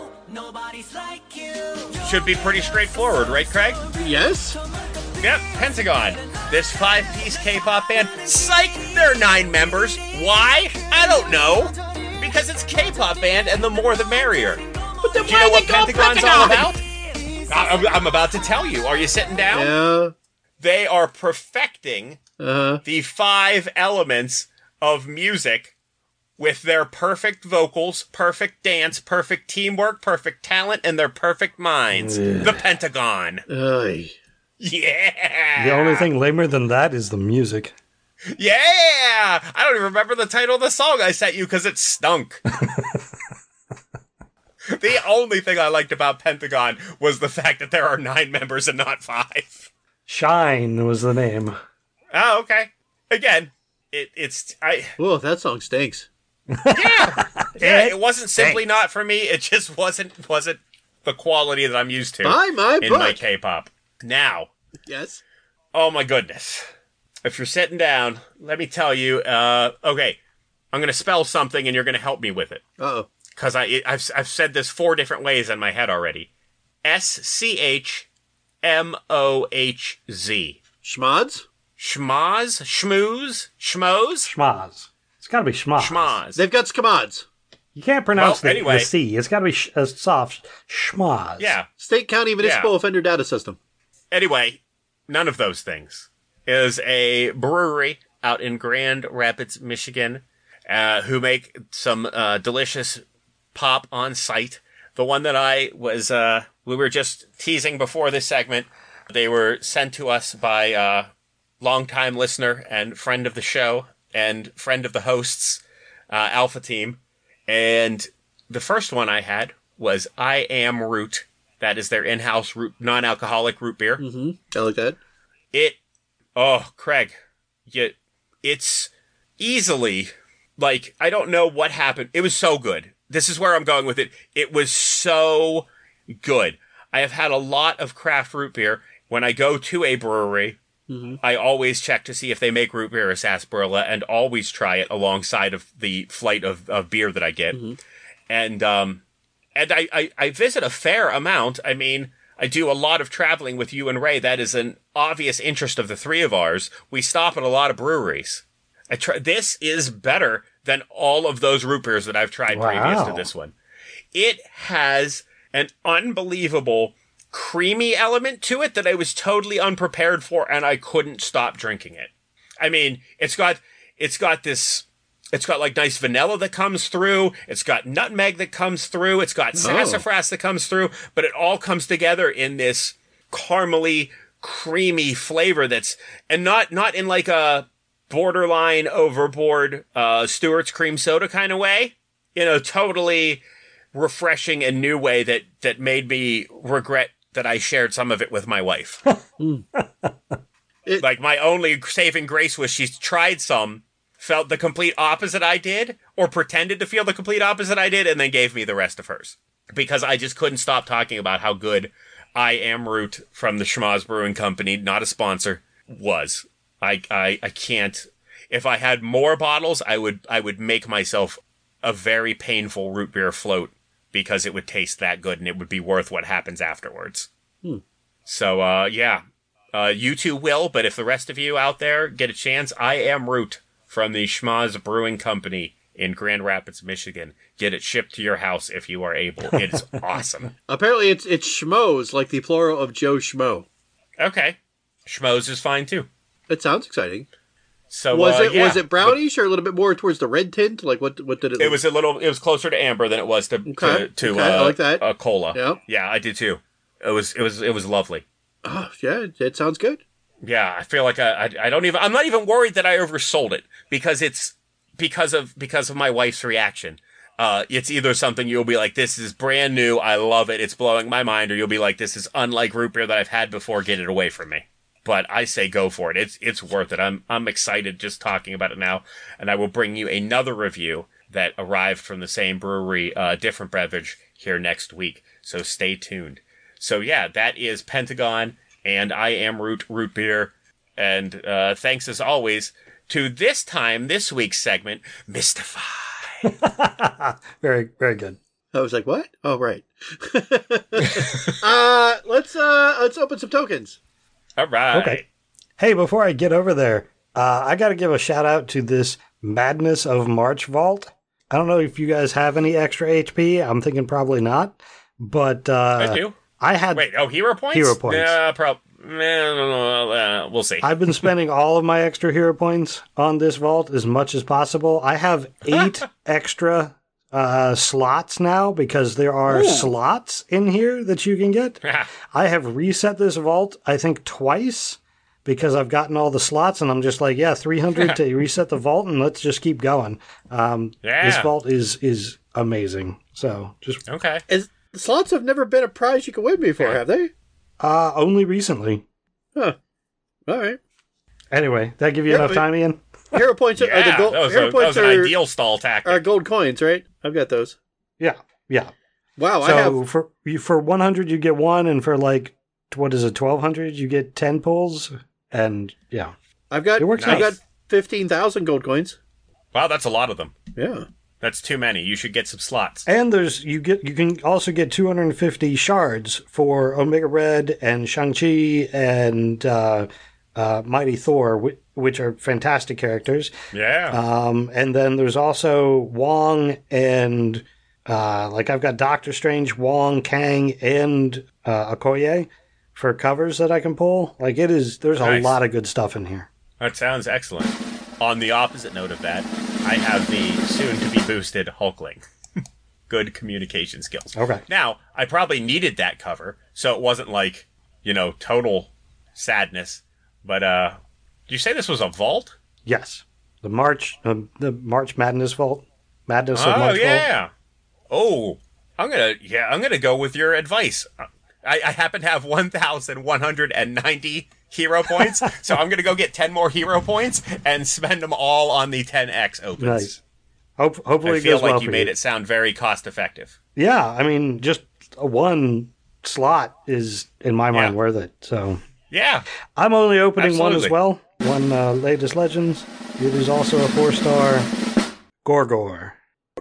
Should be pretty straightforward, right, Craig? Yes? Yep, Pentagon. This five-piece K-pop band. Psych, there are nine members. Why? I don't know. Because it's K-pop band, and the more the merrier. But then Do you know why what they call Pentagon's Pentagon? all about? I- I'm about to tell you. Are you sitting down? Yeah. They are perfecting Uh, the five elements of music with their perfect vocals, perfect dance, perfect teamwork, perfect talent, and their perfect minds. The Pentagon. Ay. Yeah. The only thing lamer than that is the music. Yeah. I don't even remember the title of the song I sent you because it stunk. The only thing I liked about Pentagon was the fact that there are nine members and not five. Shine was the name. Oh, okay. Again, it, it's I. Whoa, that song stinks. Yeah, yeah. It wasn't simply not for me. It just wasn't wasn't the quality that I'm used to Buy my in book. my K-pop. Now, Yes. oh my goodness, if you're sitting down, let me tell you. Uh, okay, I'm gonna spell something, and you're gonna help me with it Uh-oh. because I I've I've said this four different ways in my head already. S C H M O H Z. Schmods? Schmaz, schmooze, schmoes, Schmaz. It's got to be schmaz. schmaz. They've got Schmods. You can't pronounce Well, the, anyway. the C. It's got to be sh- a soft schmaz. Yeah. State County Municipal Yeah. Offender Data System. Anyway, none of those things. Is a brewery out in Grand Rapids, Michigan, uh, who make some uh, delicious pop on site. The one that I was, uh, we were just teasing before this segment. They were sent to us by uh, longtime listener and friend of the show and friend of the hosts, uh, Alpha Team. And the first one I had was I Am Root. That is their in-house root, non-alcoholic root beer. Mm-hmm. I like that. It, oh, Craig, you, it's easily, like, I don't know what happened. It was so good. This is where I'm going with it. It was so good. I have had a lot of craft root beer. When I go to a brewery, Mm-hmm. I always check to see if they make root beer or sarsaparilla and always try it alongside of the flight of, of beer that I get. Mm-hmm. And, um, and I, I, I visit a fair amount. I mean, I do a lot of traveling with you and Ray. That is an obvious interest of the three of ours. We stop at a lot of breweries. I try, this is better than all of those root beers that I've tried Wow. previous to this one. It has an unbelievable creamy element to it that I was totally unprepared for, and I couldn't stop drinking it. I mean, it's got, it's got this, it's got like nice vanilla that comes through. It's got nutmeg that comes through. It's got sassafras that comes through, but it all comes together in this caramely, creamy flavor that's, and not, not in like a borderline overboard, uh, Stewart's cream soda kind of way, in a totally refreshing and new way that, that made me regret that I shared some of it with my wife. It- Like, my only saving grace was she tried some, felt the complete opposite I did, or pretended to feel the complete opposite I did, and then gave me the rest of hers. Because I just couldn't stop talking about how good I Am Root from the Schmaz Brewing Company, not a sponsor, was. I, I, I can't... If I had more bottles, I would I would make myself a very painful root beer float, because it would taste that good and it would be worth what happens afterwards. Hmm. So, uh, yeah. Uh, you two will, but if the rest of you out there get a chance, I Am Root from the Schmaz Brewing Company in Grand Rapids, Michigan. Get it shipped to your house if you are able. It is awesome. Apparently it's it's schmoes, like the plural of Joe Schmo. Okay. Schmoes is fine too. It sounds exciting. So was uh, it yeah. was it brownish or a little bit more towards the red tint? Like what what did it? It look? was a little. It was closer to amber than it was to Okay, to, to okay, I uh, like that. a cola. Yeah. Yeah, I did too. It was it was it was lovely. Oh, yeah, it sounds good. Yeah, I feel like I, I I don't even. I'm not even worried that I oversold it because it's because of because of my wife's reaction. Uh, it's either something you'll be like, this is brand new, I love it, it's blowing my mind, or you'll be like, this is unlike root beer that I've had before, get it away from me. But I say go for it. It's it's worth it. I'm I'm excited just talking about it now, and I will bring you another review that arrived from the same brewery, uh, different beverage here next week. So stay tuned. So yeah, that is Pentagon, and I am Root Root Beer, and uh, thanks as always to this time this week's segment, Mystify. very, very good. I was like, what? Oh, right. uh, let's uh, let's open some tokens. All right. Okay. Hey, before I get over there, uh, I got to give a shout out to this Madness of March Vault. I don't know if you guys have any extra H P. I'm thinking probably not, but uh, I do. I had Wait. Oh, hero points. hero points. Yeah, prob- uh, we'll see. I've been spending all of my extra hero points on this vault as much as possible. I have eight extra uh, slots now because there are Ooh. slots in here that you can get. I have reset this vault, I think, twice because I've gotten all the slots, and I'm just like, yeah, three hundred to reset the vault, and let's just keep going. Um, Yeah. This vault is is amazing. So just Okay. Is, the slots have never been a prize you can win before, have they? uh, only recently. Huh. All right. Anyway, that give you Yeah, enough but- time, Ian? Hero points are, are the Yeah, gold. that was, Hero a, that points was an are, ideal stall tactic. are gold coins, right? I've got those. Yeah, yeah. Wow, I So have. for you for one hundred you get one, and for like what is it, twelve hundred you get ten pulls, and yeah, I've got. it works I've nice. got fifteen thousand gold coins. Wow, that's a lot of them. Yeah. That's too many. You should get some slots. and there's you get you can also get two hundred fifty shards for Omega Red and Shang-Chi and uh, uh, Mighty Thor, wh- which are fantastic characters. Yeah. Um, and then there's also Wong and uh, like I've got Doctor Strange, Wong, Kang, and uh, Okoye for covers that I can pull. Like it is, there's a Nice. lot of good stuff in here. That sounds excellent. On the opposite note of that, I have the soon-to-be boosted Hulkling. Good communication skills. Okay. Now, I probably needed that cover, so it wasn't like, you know, total sadness. But, uh, did you say this was a vault? Yes, the March, um, the March Madness Vault, Madness of Oh, March Vault. yeah. Oh, I'm gonna, yeah, I'm gonna go with your advice. I, I happen to have one thousand one hundred ninety hero points, so I'm gonna go get ten more hero points and spend them all on the ten X opens. Nice. Hope, hopefully I it feel goes like well you for made you. it sound very cost effective. Yeah, I mean, just a one slot is in my mind Yeah. worth it. So Yeah. I'm only opening one as Absolutely. well. One uh, latest Legends. It is also a four star Gorgor.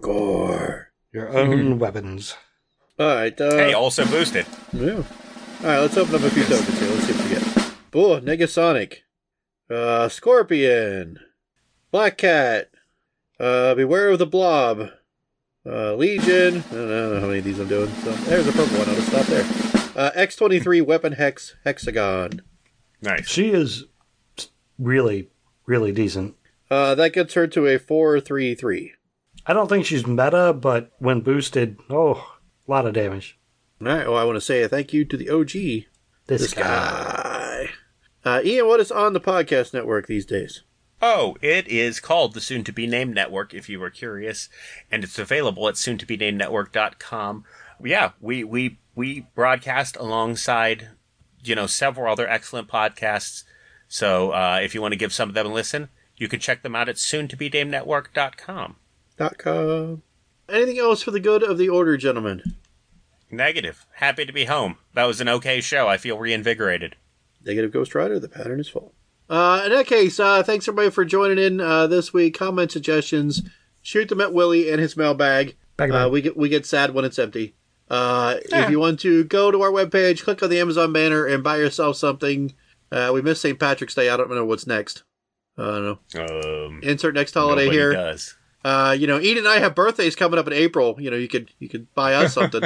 Gore. Your own weapons. All right. Uh, Hey, also boosted. Yeah. All right, let's open up a few tokens here. Let's see what we get. Oh, Negasonic. Uh, Scorpion. Black Cat. Uh, Beware of the Blob. Uh, Legion. I don't know how many of these I'm doing. So there's a purple one. I'll just stop there. Uh, X twenty-three Weapon Hex Hexagon. Nice. She is really, really decent. Uh, that gets her to a four three three. I don't think she's meta, but when boosted, oh, a lot of damage. All right. Well, I want to say a thank you to the O G. This, This guy. guy. Uh, Ian, what is on the podcast network these days? Oh, it is called the Soon to Be Named Network, if you were curious, and it's available at soon to be named network dot com. Yeah, we we we broadcast alongside, you know, several other excellent podcasts. So uh, if you want to give some of them a listen, you can check them out at soon to be named network dot com. Dot com. Anything else for the good of the order, gentlemen? Negative. Happy to be home. That was an okay show. I feel reinvigorated. Negative Ghost Rider, the pattern is full. Uh, in that case, uh, thanks everybody for joining in uh, this week. Comment, suggestions, shoot them at Willie and his mailbag. Bag Uh, bag. we get we get sad when it's empty. Uh, Yeah. If you want to go to our webpage, click on the Amazon banner and buy yourself something. Uh, we missed Saint Patrick's Day. I don't know what's next. Uh, I don't know. Um, Insert next holiday nobody here. does. Uh, you know, Ian and I have birthdays coming up in April. You know, you could you could buy us something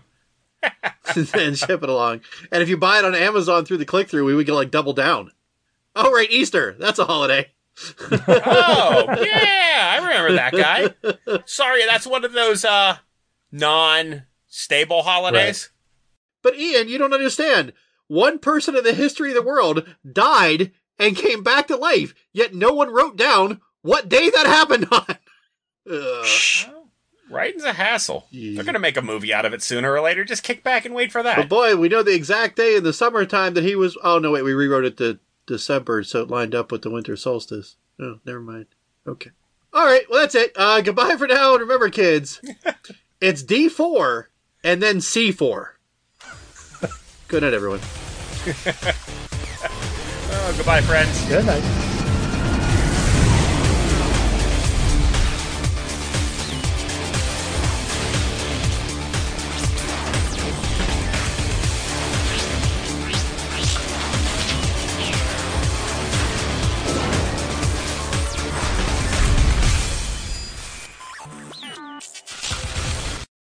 and ship it along. And if you buy it on Amazon through the click through, we would get like double down. Oh, right, Easter. That's a holiday. Oh, yeah, I remember that guy. Sorry, that's one of those uh, non-stable holidays. Right. But Ian, you don't understand. One person in the history of the world died and came back to life, yet no one wrote down what day that happened on. Well, writing's a hassle. Yeah. They're going to make a movie out of it sooner or later. Just kick back and wait for that. But boy, we know the exact day in the summertime that he was... Oh, no, wait, we rewrote it to December, so it lined up with the winter solstice. Oh, never mind. Okay. All right, well, that's it. Uh, goodbye for now, and remember, kids, it's D four and then C four. Good night, everyone. Oh, goodbye, friends. Good night.